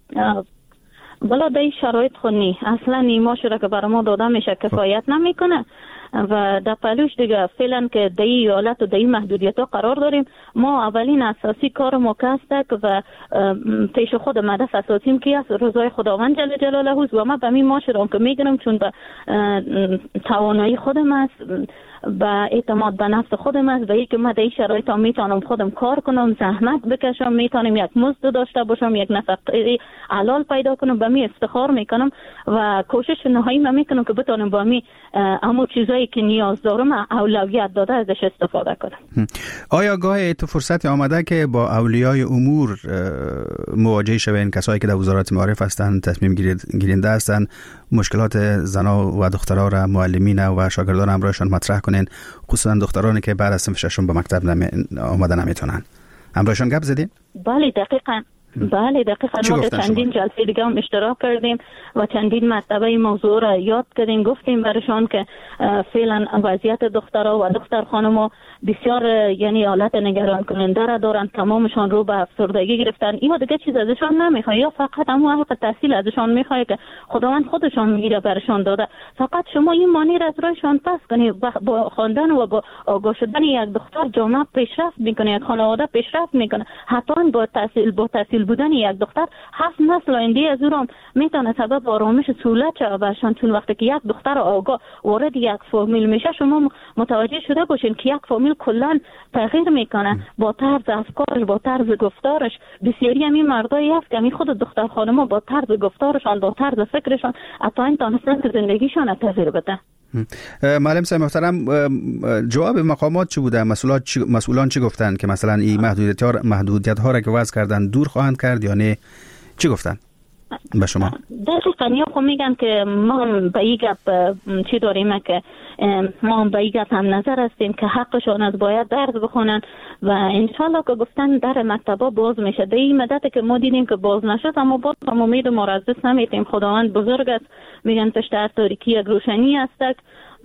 بلا در این شرایط خود نی، اصلا نیماش را که برای ما داده میشه کفایت نمیکنه و در پلوش دیگه فعلا که در این حالت و در این محدودیت ها قرار داریم. ما اولین اساسی کار ما کستک و پیش خود مدف اساسیم که است رضای خداوند جل جلاله است و ما به می ماشرم که میگنم چون به توانایی خودم است، به اعتماد به نفس خودم است و ای که من در این شرایط ها میتونم خودم کار کنم، زحمت بکشم، میتونم یک مزد داشته باشم، یک نفقه حلال پیدا کنم، به می افتخار میکنم و کوشش نهایی من میکنم که بتونم با می همون چیزایی که نیاز دارم اولویت داده ازش استفاده کنم. آیا گاهی تو فرصتی آمده که با اولیای امور مواجه شوین، کسایی که در وزارت معارف هستند، تصمیم گیرنده هستند، مشکلات زنا و دخترها را معلمین و شاگردان همراهشان مطرح کنین، خصوصا دخترانی که بعد از صنف 6 به مکتب آمده نمیتونن، همراهشان گپ زدین؟ بله دقیقاً. بله دقیقاً. ما در چندین جلسه دیگه هم اشتراک کردیم و چندین مرتبه این موضوع را یاد کردیم، گفتیم برشان که فعلا وضعیت دخترها و دختر خانم‌ها بسیار یعنی حالت نگران کننده را دارن، تمامشان رو به افسردگی گرفتن. اینا دیگه چیز ازشان نمیخواد، یا فقط همون حق تحصیل ازشان میخواد که خداوند خودشان میگیره برشان داده، فقط شما این مانی را از رویشان پس کنید. با خواندن و با آگاه شدن یک دختر جامعه پیشرفت میکنه، یک خانواده پیشرفت میکنه. حتی با تحصیل بودن یک دختر 7 نسل آینده از اون میتونه سبب آرامش سهولت شود برشان. چون وقتی که یک دختر آگاه وارد یک فامیل میشه، شما متوجه شده باشین که یک فامیل کلا تغییر میکنه با طرز افکارش، با طرز گفتارش. بسیاری همین مردایی هست که خود دختر خانم‌ها با طرز گفتارشان، با طرز فکرشان حتی تونستن که زندگیشان تغییر بده. معلم صاحب محترم، جواب مقامات چی بوده؟ مسئولان چی گفتن که مثلا این محدودیت ها را که وضع کردن دور خواهند کرد یا نه؟ چی گفتن به شما؟ دقیقاً خب میگن که ما به این گپ چی داریم که ما به این گپ هم نظر هستیم که حقشان از باید درس بخونن و انشالله که گفتن در مکتبا باز میشه. در این مدت که ما دیدیم که باز نشد، اما باز هم امید ما را از دست نمیدیم. خداوند بزرگ است، میگن پشت هر تاریکی یک روشنی است.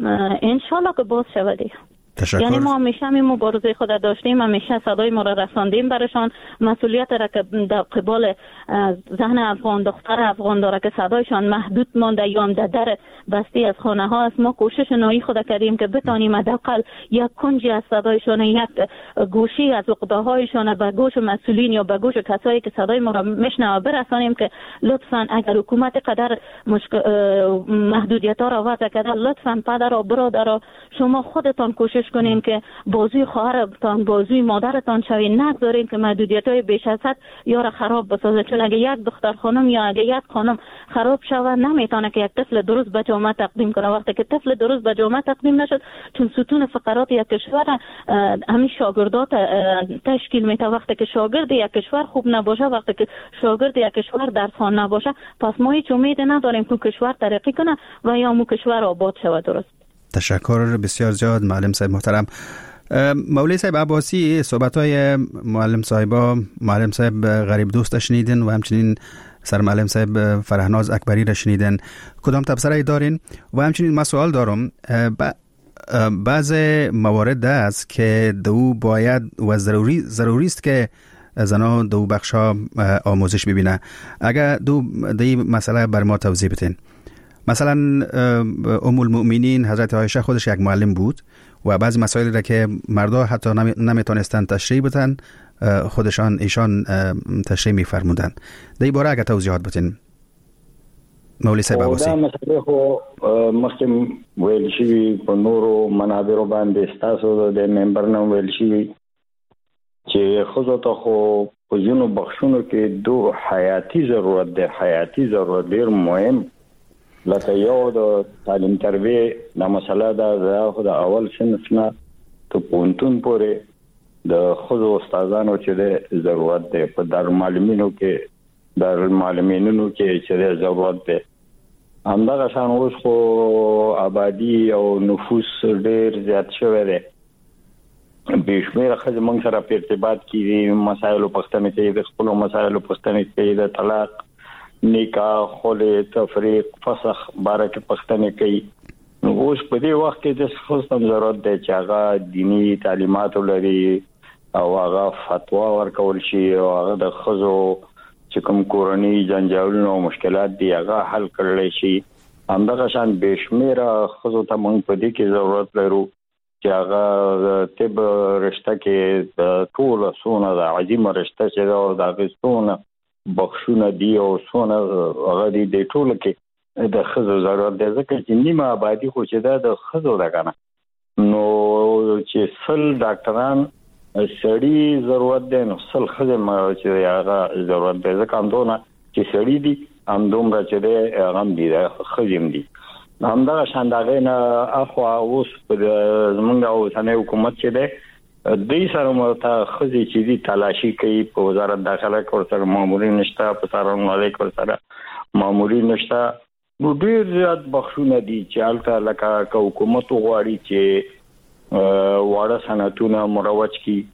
انشالله که باز شود. یعنی ما همیشه همین مبارزه خود داشتیم، همیشه صدای ما را رساندیم برشان. مسئولیت را که در قبال زن افغان، دختر افغان داره که صدایشان محدود مانده یا در در بستی از خانه ها است. ما کوشش نهایی خود کردیم که بتانیم حداقل یک کنجی از صدایشان، یک گوشی از عقده‌هایشان به گوش مسئولین یا به گوش کسایی که صدای ما را میشنوه برسانیم که لطفاً اگر حکومت قدر محدودیت‌ها را وضع کرده، لطفاً پدر و برادر شما خودتان کوشش کنین که بازوی خواهرتان، بازوی مادرتان شوین، نگذارین که محدودیت‌های بیش از حد یا را خراب بسازه. چون اگه یک دختر خانم یا اگه یک خانم خراب شوه، نمیتونه که یک طفل درست به جامعه تقدیم کنه. وقتی که طفل درست به جامعه تقدیم نشد، چون ستون فقرات یک کشور همین شاگردات تشکیل میده. وقتی که شاگرد یک کشور خوب نباشه، وقتی که شاگرد یک کشور درسخوان نباشه، پس ما هیچ امید نداریم که کشور ترقی کنه و یا مو کشور آباد شود. درست. تشکر بسیار زیاد معلم صاحب محترم. مولوی صاحب عباسی، صحبت‌های معلم صاحب غریب دوست شنیدن و همچنین سر معلم صاحب فرهناز اکبری را شنیدن. کدام تبصره دارین؟ و همچنین من سوال دارم، بعض موارد است که دو باید و ضروری است که زنها دو بخشا آموزش ببینه. اگر دو دی مسئله بر ما توضیح بدین. مثلا ام المؤمنین حضرت عایشه خودش یک معلم بود و بعضی مسائلی را که مردا حتی نمیتونستن تشریح بدن، ایشان تشریح میفرمودن. در این باره اگر توضیحات بدین مولوی صاحب عباسی. دا مسئله خو مخکې ویل شوي په نورو منابرو باندې ستاسو د ممبر نه ویل شوي چې ښځو ته خو په ځینو بخښونو کې دو حیاتي ضرورت ډېر مهم، لکه یو د تعلیم تربیه دا مسله ده. خو د اول صنف نه ته پوهنتون پورې د ښځو استادانو چې د ضرورت دی، په دارالمعلمینو کې چې د ضرورت دی. همدغه شان اوس خو آبادی او نفوس ډېر زیات شوی دی، بېشمېره ښځې موږ سره په ارتباط کې دي، مسایلو پوښتنې کوي، د خپلو مسایلو پوښتنې کوي، د طلاق، نکاح، خلع، تفریق، فسخ باره کې پوښتنې کوي. اوس په دې وخت کې د ښځو ضرورت دی چې هغه دینی تعلیمات ولري او هغه فتوا ورکول شي او هغه د ښځو چې کوم کورنۍ جنجالونه او مشکلات دي هغه حل کړل شي. همدغه شان بېشمېره ښځو ته موږ په دې کې ضرورت لرو چې هغه طب رشته کې ټول سونه د عظیمه رشته چې دا د غوښتنه بخښونه دی او سونه هغه دی د ټول کې د ښځو ضرورت دی، ځکه چې نیمه آبادی خو چې دا د ښځو ده کنه. نو چې 100 ډاکټران سړي ضرورت دی، نو 100 ښځې چې هغه ضرورت دی، ځکه همدونه چې سړي دي همدومره چې دی هغه هم دي ښځې هم دي. همدغه شان د هغې نه اخوا اوس په زمونږ اوسنی حکومت چې دی دوی سره ورته ښځې چې دي تلاشي کوي، په وزارت داخله کې ورسره مامورین نشته، په سرانوالۍ کې ورسره مامورین نشته. نو ډېر زیات بخښونه دي چې هلته لکه که حکومت وغواړي چې واړه صنعتونه مروج کړي،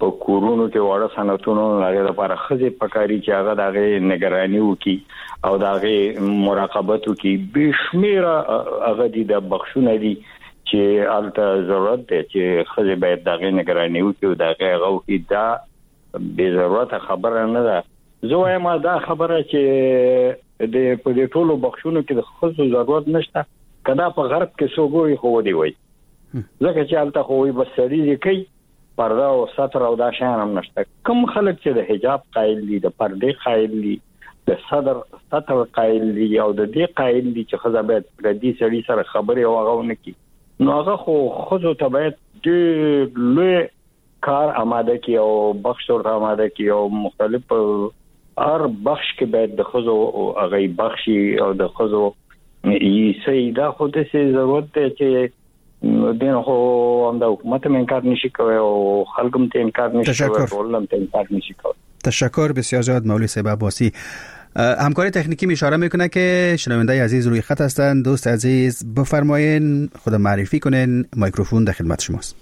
په کورونو کې وړه صنعتونو هغه لپاره خزه پکاري چې هغه دغه نگرانی وکي او دغه مراقبت وکي بشمیره هغه د بخښونه دي چې البته ضرورت دی چې خزه باید دغه نگرانی وکي او دغه هغه وکي دا به ضرورت خبره نه ده. زه وایم دا خبره چې د په دې ټولو بخښونو کې د خزو ضرورت نشته. کدا په غرب کې سوګوري خو دی وای ځکه چې البته خو وي بس سړي کوي پرده او ستر او دا شان هم نشته. کوم خلک چې د حجاب قائل دي د پردې قائل دي د ستر قائل دي او د دې قائل دي چې خزه باید د دې سړي سره خبرې او غوونه کی نو هغه خو خزو ته باید د لوی کار آماده کی او بخش ورته آماده کی او مختلف هر بخش کې باید د خزو هغه بخشي او د خزو یې سیدا خو د څه ضرورت دی چې دین خو هم د حکومت من انکار نشي کوي او خلکم ته انکار نشي کوي ولهم ته انکار نشي کوي. تشکر بسیار زیاد مولوی صاحب عباسی. همکاری تکنیکی می اشاره میکنه که شنونده عزیز روی خط هستند. دوست عزیز بفرمایین خود معرفی کنین، میکروفون در خدمت شماست.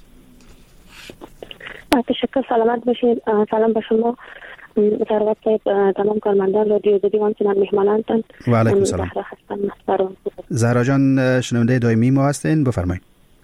تشکر، سلامت باشید. سلام به شما ثروت صاحب، تمام کارمندان رادیو دیوان چنان مهمانانتان. و علیکم سلام. زهرا جان شنونده دائمی ما هستین، بفرمایید.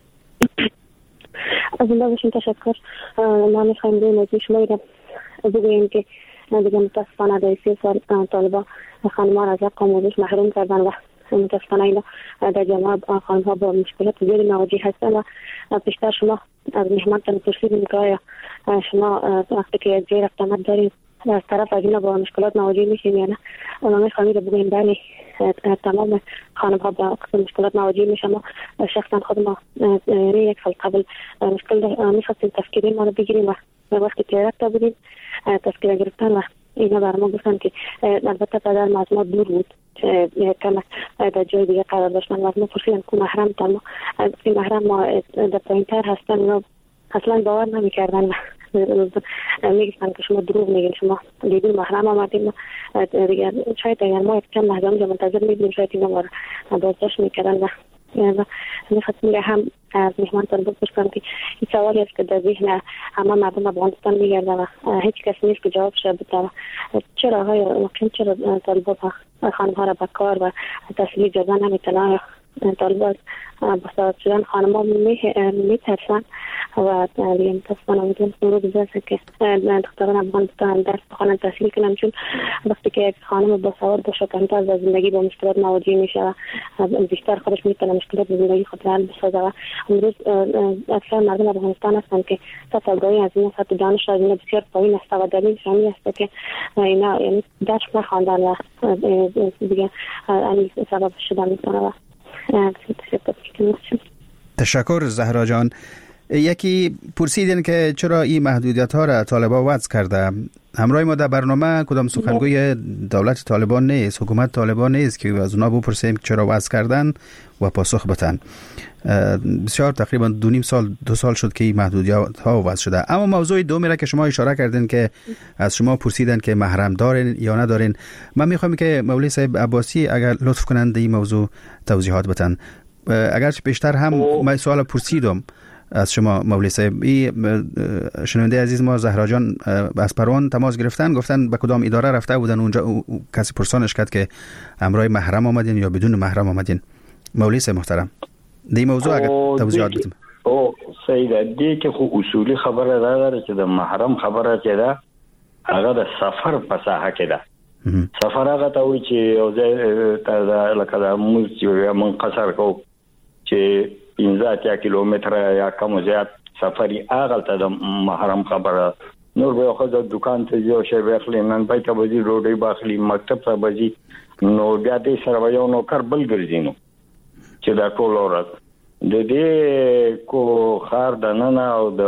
از این باشین. تشکر. ما میخوایم روی موضوع شما بگوییم که دیگه متاسفانه در 30 سال طالبان خانم‌ها را از حق آموزش محروم کردن و متاسفانه اینا در جامعه خانم‌ها با مشکلات زیادی مواجه هستن و بیشتر شما از مهمانتان پرسیدین که آیا شما وقتی که یک جای رفتن دارین از طرف از اینا با مشکلات مواجه میشین یا نه؟ ما میخوایم رو بگوییم بله، تمام خانم‌ها با مشکلات مواجه میشن. ما شخصا خود ما یک سال قبل مشکل میخواستیم تفکیری ما رو بگیریم و وقتی که رفته بودیم تذکره گرفتن و اینا بر ما گفتن که البته پدر ما از ما دور بود، کم در جای دیگه قرار داشتن و از ما پرسیدن که محرم تا ما این محرم ما در پایین‌تر هستن. اونا اصلا باور نمی‌کردن، میگفتن که شما دروغ میگین، شما دیدین محرم آمدین. دیگر شاید اگر ما یک چند لحظه اونجا منتظر می‌بودیم شاید اینا ما رو بازداشت می‌کردن. و میخواستم هم از مهمانتان بپرسم که این سوالی است که در ذهن همه مردم افغانستان میگرده و هیچ کس نیست که جوابش بده. چرا طالبان خانم‌ها را به کار و تحصیلی جدا نمیتونن؟ طالبان بسیار شدن خانم‌ها میترسن و دیگه متاسفانه امیدوارم رو بزرسه که دختران افغان بتونن درس بخونن، تحصیل کنن، چون وقتی که یک خانم با سواد باشه کمتر از زندگی با مشکلات مواجه میشه و بیشتر خودش میتونه مشکلات زندگی خود را حل بسازه. و امروز اکثر مردم افغانستان هستن که سطح آگاهی از این سطح دانش از اینا بسیار پایین است و دلیلش همین است که اینا یعنی درس نخواندن و دیگه همین سبب شدن میتونه. و تشکر زهرا جان. یکی پرسیدین که چرا این محدودیت ها را طالبان وضع کرده. همراه ما در برنامه کدام سخنگوی دولت طالبان نیست، حکومت طالبان نیست که از اونا بپرسیم چرا وضع کردن و پاسخ بدن. بسیار تقریبا 2 سال شد که این محدودیت ها وضع شده. اما موضوع دومی را که شما اشاره کردین که از شما پرسیدن که محرم دارین یا ندارین، من میخوام که مولوی صاحب عباسی اگر لطف کنند این موضوع توضیحات بدن. اگرچه بیشتر هم من سوال پرسیدم از شما مولوی صاحب. شنونده عزیز ما زهرا جان از پروان تماس گرفتن، گفتن به کدام اداره رفته بودن، اونجا کسی پرسانش کرد که همراه محرم آمدین یا بدون محرم آمدین. مولوی صاحب محترم دی موضوع اگر توضیحات بدیم. سید دی که خو اصولی خبره داره چې د محرم خبره چې ده هغه د سفر په ساحه کې ده. سفر هغه ته وي چې یو ځای لکه د موږ چې من قصر کو چې 15 کیلومتره یا کم زیات سفری هغه ته د محرم خبره. نور به خو د دکان ته یو شی واخلي، نن پای ته بزی روډي باخلي، مکتب ته بزی، نو بیا دې سره یو نو کار بل ګرځینو چې دا ټول ورځ د دې کو خار د نن او د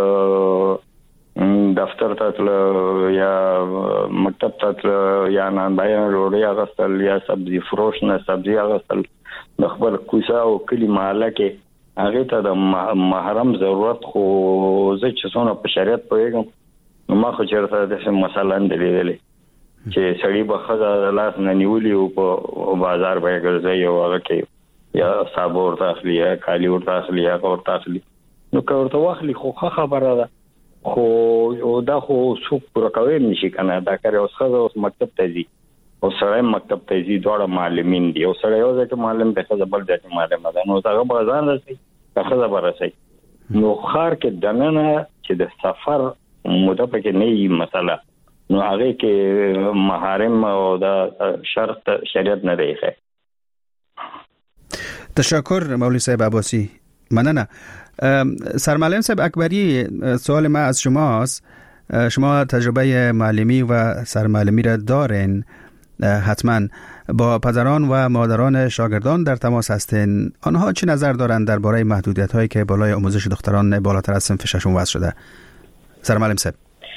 دفتر ته یا مکتب ته یا نن بیان روډي اغستل یا سبزی فروش نه سبزی اغستل د خپل کوڅه او کلی محله کې هغه ته د محرم ضرورت خو زه چې څونه په شریعت پوهیږم نو ما خو چیرته د مثلا دلیلې چې سړی به خزه لاس نه نیولي او په بازار به ګرځي او هغه کې یا صابون ورته اخلي یا کالی ورته اخلي یا ورته اخلي، نو که ورته واخلي خو خبره ده. خو دا خو څوک پوره کوي نشي کنه. دا کار اوس خزه اوس مکتب ته ځي او سړی مکتب ته ځي، دواړه معلمین دي، او سړی یو ځای کې معلم دی، خزه بل ځای کې معلم ده، نو هغه به ځان رسي خزه به رسي. نو خار کې دننه چې د سفر موده پکې نه وي مسله، نو هغه کې محارم او دا شرط شریعت نه دی. تشکر مولوی صاحب عباسی. مننه. سرمعلم صاحب اکبری، سوال ما از شماست. شما تجربه معلمی و سرمعلمی را دارین، حتما با پدران و مادران شاگردان در تماس هستین. آنها چه نظر دارند درباره محدودیت هایی که بالای آموزش دختران بالاتر از صنف ششم وضع شده؟ سرمعلم صاحب.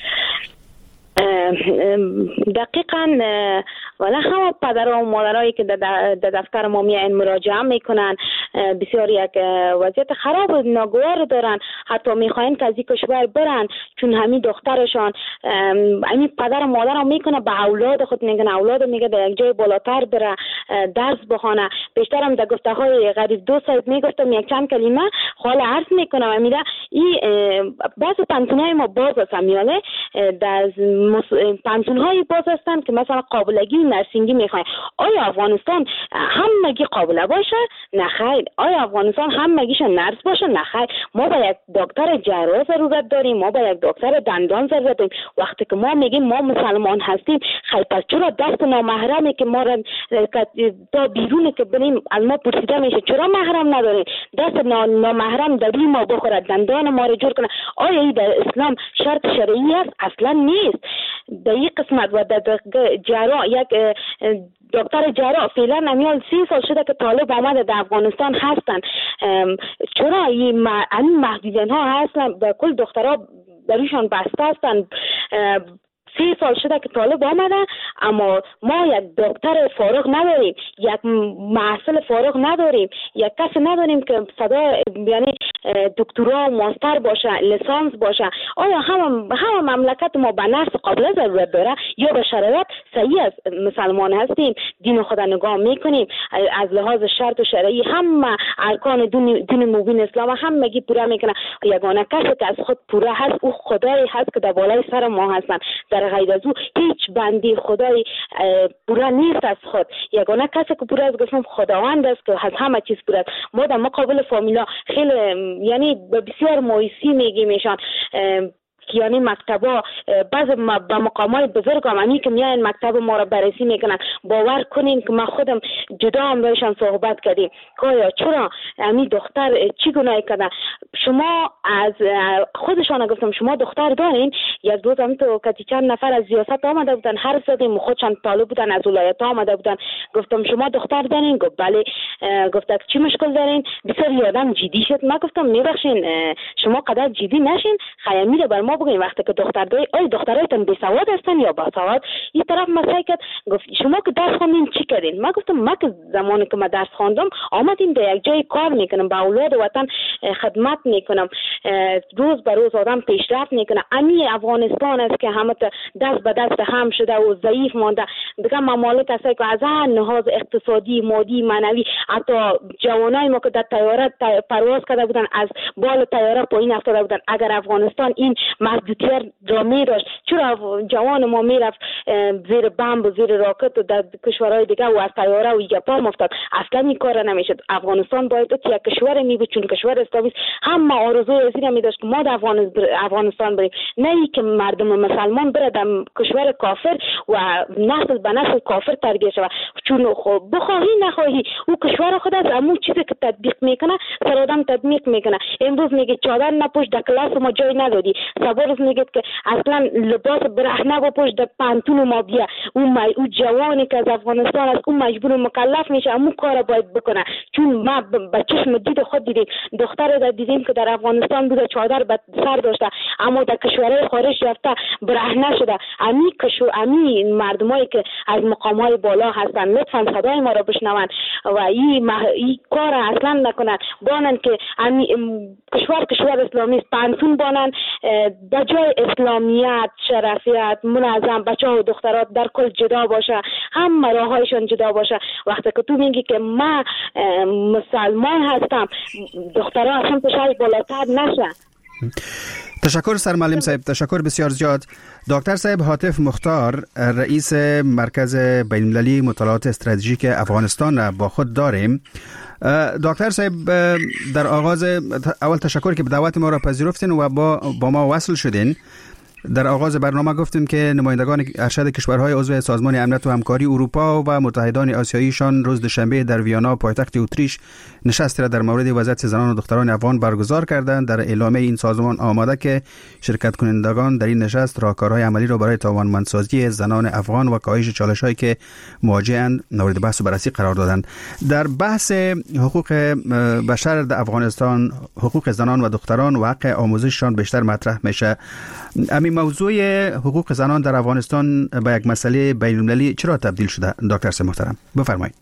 دقیقاً ولی همه پدر و مادرایی که در دفتر ما میان مراجعه میکنن بسیار یک وضعیت خراب و ناگوار دارن، حتی میخواین که از این کشور برن چون همین دخترشان همین پدر و مادر هم میکنه به اولاد خود میگن، اولاد میگه در یک جای بالاتر بره درس بخونه. بیشترم در گفته های غریب دو سایت میگفتم یک چند کلمه حال عرض میکنم امیده این بعضی پنتونهای ما باز هستم، یاله در پنتونهای باز هستن که مثلا قابلگی نرسینگی میخواین. آیا افغانستان همگی قابله باشه؟ نه خیر. آیا افغانستان همگیش نرس باشه؟ نه خیر. ما با یک دکتر جراح ضرورت داریم، ما با یک دکتر دندان ضرورت داریم. وقتی که ما میگیم ما مسلمان هستیم، خیر پس چرا دست نامحرمی که ما را تا بیرون که بریم از ما پرسیده میشه چرا محرم نداریم؟ دست نامحرم در روی ما بخوره، دندان ما رو جور کنه. آیا این در اسلام شرط شرعی است؟ اصلا نیست. در این قسمت و در جراح یک دکتر جراح فعلا نمیال 30 سال شده که طالب آمده در افغانستان هستن. چرا این محدودیت ها هستن؟ به کل دخترها بروشان بسته هستن. 30 سال شده که طالب آمده اما ما یک دکتر فارغ نداریم، یک محصل فارغ نداریم، یک کس نداریم که صدا یعنی دکترا و ماستر باشه، لیسانس باشه. آیا همه مملکت ما به نفس قابل ضرورت داره یا به شرایط صحیح از مسلمان هستیم، دین خدا نگاه میکنیم از لحاظ شرط و شرعی همه ارکان دین مبین اسلام همگی پورا میکنه. یگانه کسی که از خود پورا هست او خدای هست که در بالای سر ما هستن. در غیر از او هیچ بندی خدای پورا نیست از خود. یگانه کسی که پورا از گفتم خداوند است که از همه چیز پورا است. ما در مقابل فامیلا خیلی یعنی بسیار مایوسی میگیمشان، یعنی مکتبا بعض با مقامای بزرگ همانی که میان مکتب ما را بررسی میکنن. باور کنین که ما خودم جدا هم بهشان صحبت کردیم که چرا همین دختر چی گناهی کرده. شما از خودشان گفتم شما دختر دارین؟ یک روز هم تو که چند نفر از ریاست آمده بودن، هر زدیم خودشان طالب بودن، از ولایت آمده بودن. گفتم شما دختر دارین؟ گفت بله. گفت چی مشکل دارین؟ بسیار یادم جدی شد. ما گفتم میبخشین شما قدر جدی نشین، خیلی بر ما بگین وقتی که دختر داری آیا دخترایتون بی سواد هستن یا با سواد؟ این طرف مسئله کرد گفت شما که درس خواندین چی کردین؟ ما گفتم ما که زمانی که ما درس خواندم آمدیم در یک جای کار میکنم، با اولاد وطن خدمت میکنم، روز به روز آدم پیشرفت میکنه. امی افغانستان است که همه دست به دست هم شده و ضعیف مانده. دیگه ممالک هست که از هر لحاظ اقتصادی، مادی، معنوی، حتی جوانای ما که در طیاره پرواز کرده بودن از بال طیاره پایین افتاده بودن. اگر افغانستان این محدودیت را می‌داشت چرا جوان ما میرفت زیر بمب و زیر راکت و در کشورهای دیگه و از طیاره و یپا افتاد؟ اصلا این کار نمیشد. افغانستان باید یک کشور می بود چون کشور اسلامی هم آرزوی از این می‌داشت که ما در افغانستان بریم، نه ای که مردم مسلمان بره در کشور کافر و نسل به نسل کافر تربیت شود. چون بخواهی نخواهی او کشور خود از همون چیزی که تطبیق میکنه سر آدم تطبیق میکنه. امروز میگه چادر نپوش در کلاس ما جای ندادی، سبارز میگه که اصلا لباس برهنه بپوش در پانتون ما بیا. او جوانی که از افغانستان است او مجبور مکلف میشه همون کار باید بکنه. چون ما به چشم دید خود دیدیم دختر را دیدیم که در افغانستان بوده چادر به سر داشته اما در کشورهای خارج رفته برهنه شده. امی مردمایی که از مقامهای بالا هستن لطفا صدای ما را بشنون و این کار اصلا نکنن. بانن که کشور اسلامی است، پانتون بانن در جای اسلامیت، شرافیت، منظم، بچه و دخترات در کل جدا باشه، هم راهایشان جدا باشه. وقتی که تو میگی که من مسلمان هستم دخترها اصلا پشای بالاتر نشه. تشکر سرمعلم صاحب، تشکر بسیار زیاد. دکتر صاحب هاتف مختار، رئیس مرکز بین‌المللی مطالعات استراتژیک افغانستان با خود داریم. دکتر صاحب، در آغاز اول تشکر که دعوت ما را پذیرفتین و با ما وصل شدین. در آغاز برنامه گفتیم که نمایندگان ارشد کشورهای عضو سازمان امنیت و همکاری اروپا و متحدان آسیاییشان روز دوشنبه در ویانا پایتخت اتریش نشستی را در مورد وضعیت زنان و دختران افغان برگزار کردند. در اعلامیه این سازمان آمده که شرکت کنندگان در این نشست راهکارهای عملی را برای توانمندسازی زنان افغان و کاهش چالش‌هایی که مواجه‌اند مورد بحث و بررسی قرار دادند. در بحث حقوق بشر در افغانستان، حقوق زنان و دختران و حق آموزششان بیشتر مطرح میشه. همین موضوع حقوق زنان در افغانستان به یک مسئله بین‌المللی چرا تبدیل شده؟ دکتر صاحب محترم بفرمایید.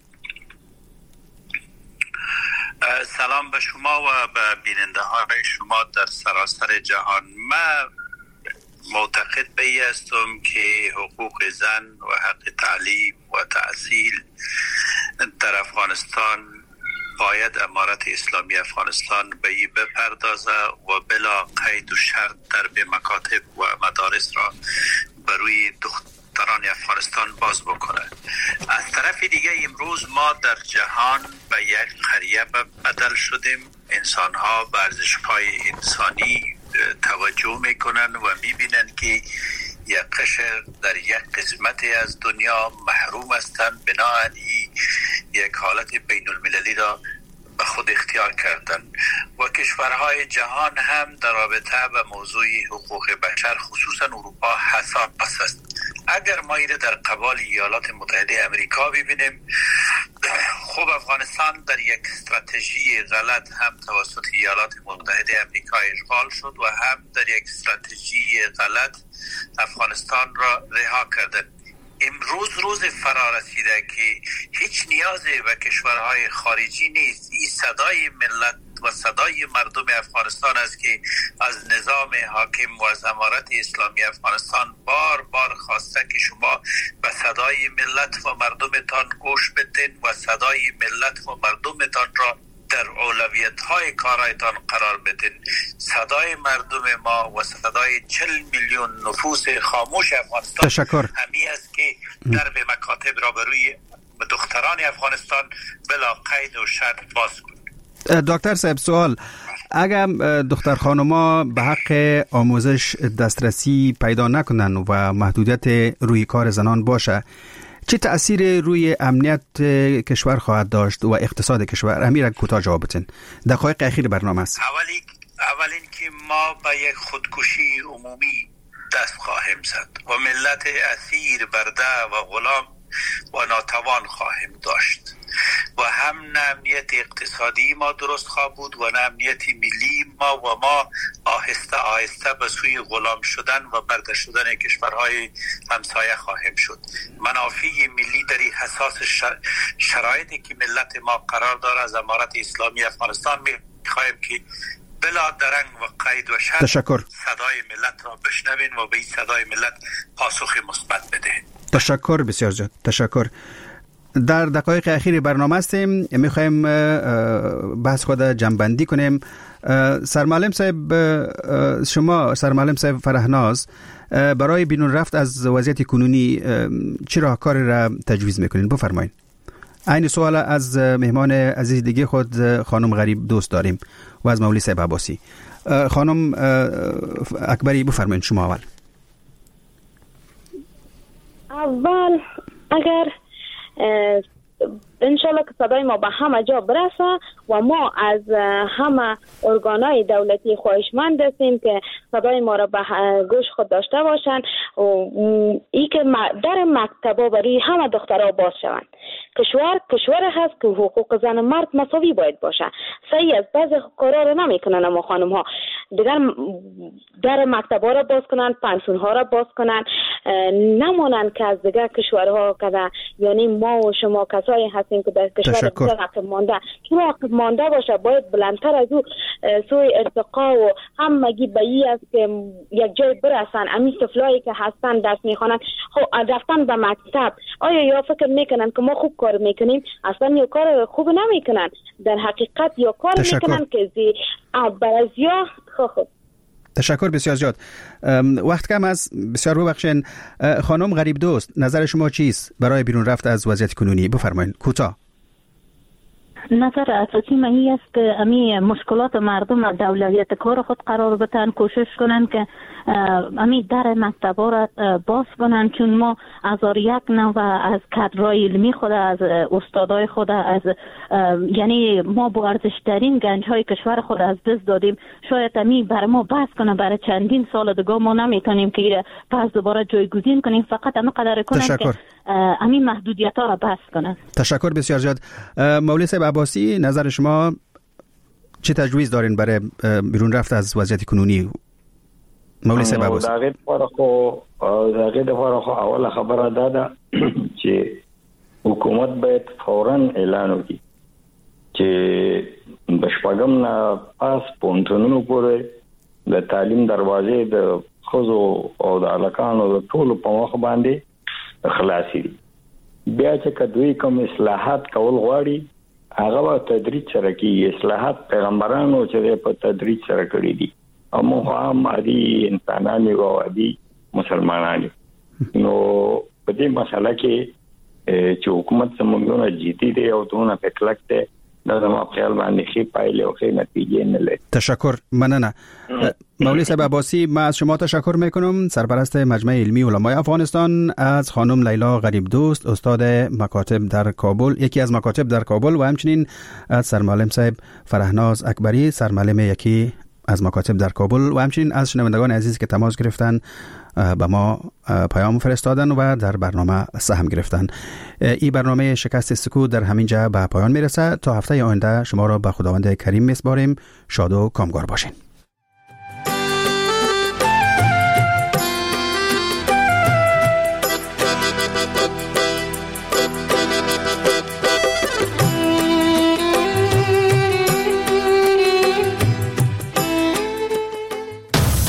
سلام به شما و به بیننده های شما در سراسر جهان. من معتقد به این هستم که حقوق زن و حق تعلیم و تحصیل در افغانستان باید امارت اسلامی افغانستان به این بپردازه و بلا قید و شرط در مکاتب و مدارس را بروی دختران افغانستان باز بکنه. از طرف دیگه امروز ما در جهان به یک قریه بدل شدیم. انسان ها به ارزش‌های انسانی توجه میکنن و میبینن که یک قشر در یک قسمتی از دنیا محروم هستند، بنابراین یک حالت بین المللی را به خود اختیار کردن و کشورهای جهان هم در رابطه به موضوع حقوق بشر خصوصا اروپا حساس است. اگر ما ایره در قبال ایالات متحده امریکا ببینیم، خب افغانستان در یک استراتژی غلط هم توسط ایالات متحده امریکا اشغال شد و هم در یک استراتژی غلط افغانستان را رها کردن. امروز روز فرا رسیده که هیچ نیازی به کشورهای خارجی نیست. این صدای ملت و صدای مردم افغانستان است که از نظام حاکم و از امارت اسلامی افغانستان بار بار خواسته که شما به صدای ملت و مردمتان گوش بدین و صدای ملت و مردمتان را در اولویت‌های کارایتان قرار بدین. صدای مردم ما و صدای 40 میلیون نفوس خاموش افغانستان همی است که در به مکاتب را بروی دختران افغانستان بلا قید و شرط باز کنید. دکتر صاحب سوال، اگر دختر خانوما به حق آموزش دسترسی پیدا نکنن و محدودیت روی کار زنان باشه، چه تأثیر روی امنیت کشور خواهد داشت و اقتصاد کشور؟ امیر کوتاه جواب بدین. دقایق اخیر برنامه است. اولین که ما به یک خودکشی عمومی دست خواهیم زد و ملت اسیر برده و غلام و ناتوان خواهیم داشت و هم نه امنیت اقتصادی ما درست خواهد بود و نه امنیت ملی ما و ما آهسته آهسته به سوی غلام شدن و برده شدن کشورهای همسایه خواهیم شد. منافع ملی در این حساس شرایطی که ملت ما قرار داره از امارت اسلامی افغانستان می‌خواهیم که بلا درنگ و قید و شرط صدای ملت را بشنوین و به این صدای ملت پاسخ مثبت بدهید. تشکر بسیار زیاد. تشکر. در دقایق اخیر برنامه هستیم، میخوایم بحث خود جمع‌بندی کنیم. سرمعلم صاحب، شما سرمعلم صاحب فرهناز، برای بیرون رفت از وضعیت کنونی چه راهکاری را تجویز میکنین؟ بفرمایید. این سوال از مهمان عزیز دیگه خود خانم غریب دوست داریم و از مولوی صاحب عباسی. خانم اکبری بفرمایید شما اول اگر انشالله که صدای ما به همه جا برسه و ما از همه ارگانهای دولتی خواهشمند هستیم که صدای ما را به گوش خود داشته باشند و ای که در مکتبا برای همه دخترها باز شوند. کشور هست که حقوق زن و مرد مساوی باید باشه. صحیح است، بعضی کارا رو نمیکنن اما خانم ها دیگر در مکتبا را باز کنن، پنسون ها را باز کنن، نمانند که از دیگر کشورها کده، یعنی ما و شما کسایی هستیم که در کشور دیگر عقب مانده، چون عقب مانده باشه باید بلندتر از او سوی ارتقا و همگی به این است که یک جای برسن. امی طفلایی که هستن درس میخوانن، خب رفتن به مکتب، آیا یا فکر میکنن که ما خوب کار میکنیم؟ اصلا یا کار خوب نمیکنن، در حقیقت یا کار میکنن که برازیا خوب. تشکر بسیار زیاد. وقت کم است، بسیار ببخشین. خانم غریب دوست، نظر شما چیست برای بیرون رفت از وضعیت کنونی؟ بفرمایید کوتاه. نظر اساسی من این است که امی مشکلات مردم در اولویت کار خود قرار بدن، کوشش کنن که امی در مکتبا را باز کنن، چون ما از یک نوع از کادرای علمی خود، از استادای خود، از یعنی ما با ارزشترین گنج های کشور خود از دست دادیم. شاید امی بر ما بحث کنه برای چندین سال دیگه ما نمیتونیم که پس دوباره جایگزین کنیم، فقط امی قدر کنن که امی محدودیت ها را بحث کنن. تشکر بسیار زیاد. مولوی صاحب عباسی، نظر شما چه تجویز دارین برای بیرون رفت از وضعیت کنونی؟ مولوی صاحب عباسی. داغه دفاره خو اول خبره داده چې حکومت باید فوراً اعلان وکړي چې بشپږم نه پاس پونتونو پورې د تعلیم دروازې د خزو او د الکانو د ټولو په مخ باندې خلاصي دي. بیا چې کدوې کوم اصلاحات کول غواړي هغه په تدریج سره کې اصلاحات پیغمبرانو چې په تدریج سره کړی دي، امو هم عادي انسانان او عادي مسلمانان. نو په دې مسله کې چې حکومت زموږ جدي دی او دونه فکلک دی، دا زما خیال باندې خې پایله او خې نتیجه نه لري. تشکر، ممنون. مولوی صاحب عباسی، ما از شما تشکر میکنم، سرپرست مجمع علمی علمای افغانستان. از خانم لیلا غریب دوست، استاد مکاتب در کابل، یکی از مکاتب در کابل، و همچنین از سرمعلم صاحب فرهناز اکبری، سرمعلم یکی از مکاتب در کابل، و همچنین از شنوندگان عزیز که تماس گرفتن به ما پیام فرستادن و در برنامه سهم گرفتن. این برنامه شکست سکوت در همین جا به پایان میرسه. تا هفته آینده شما را به خداوند کریم میسپاریم. شاد و کامگار باشین.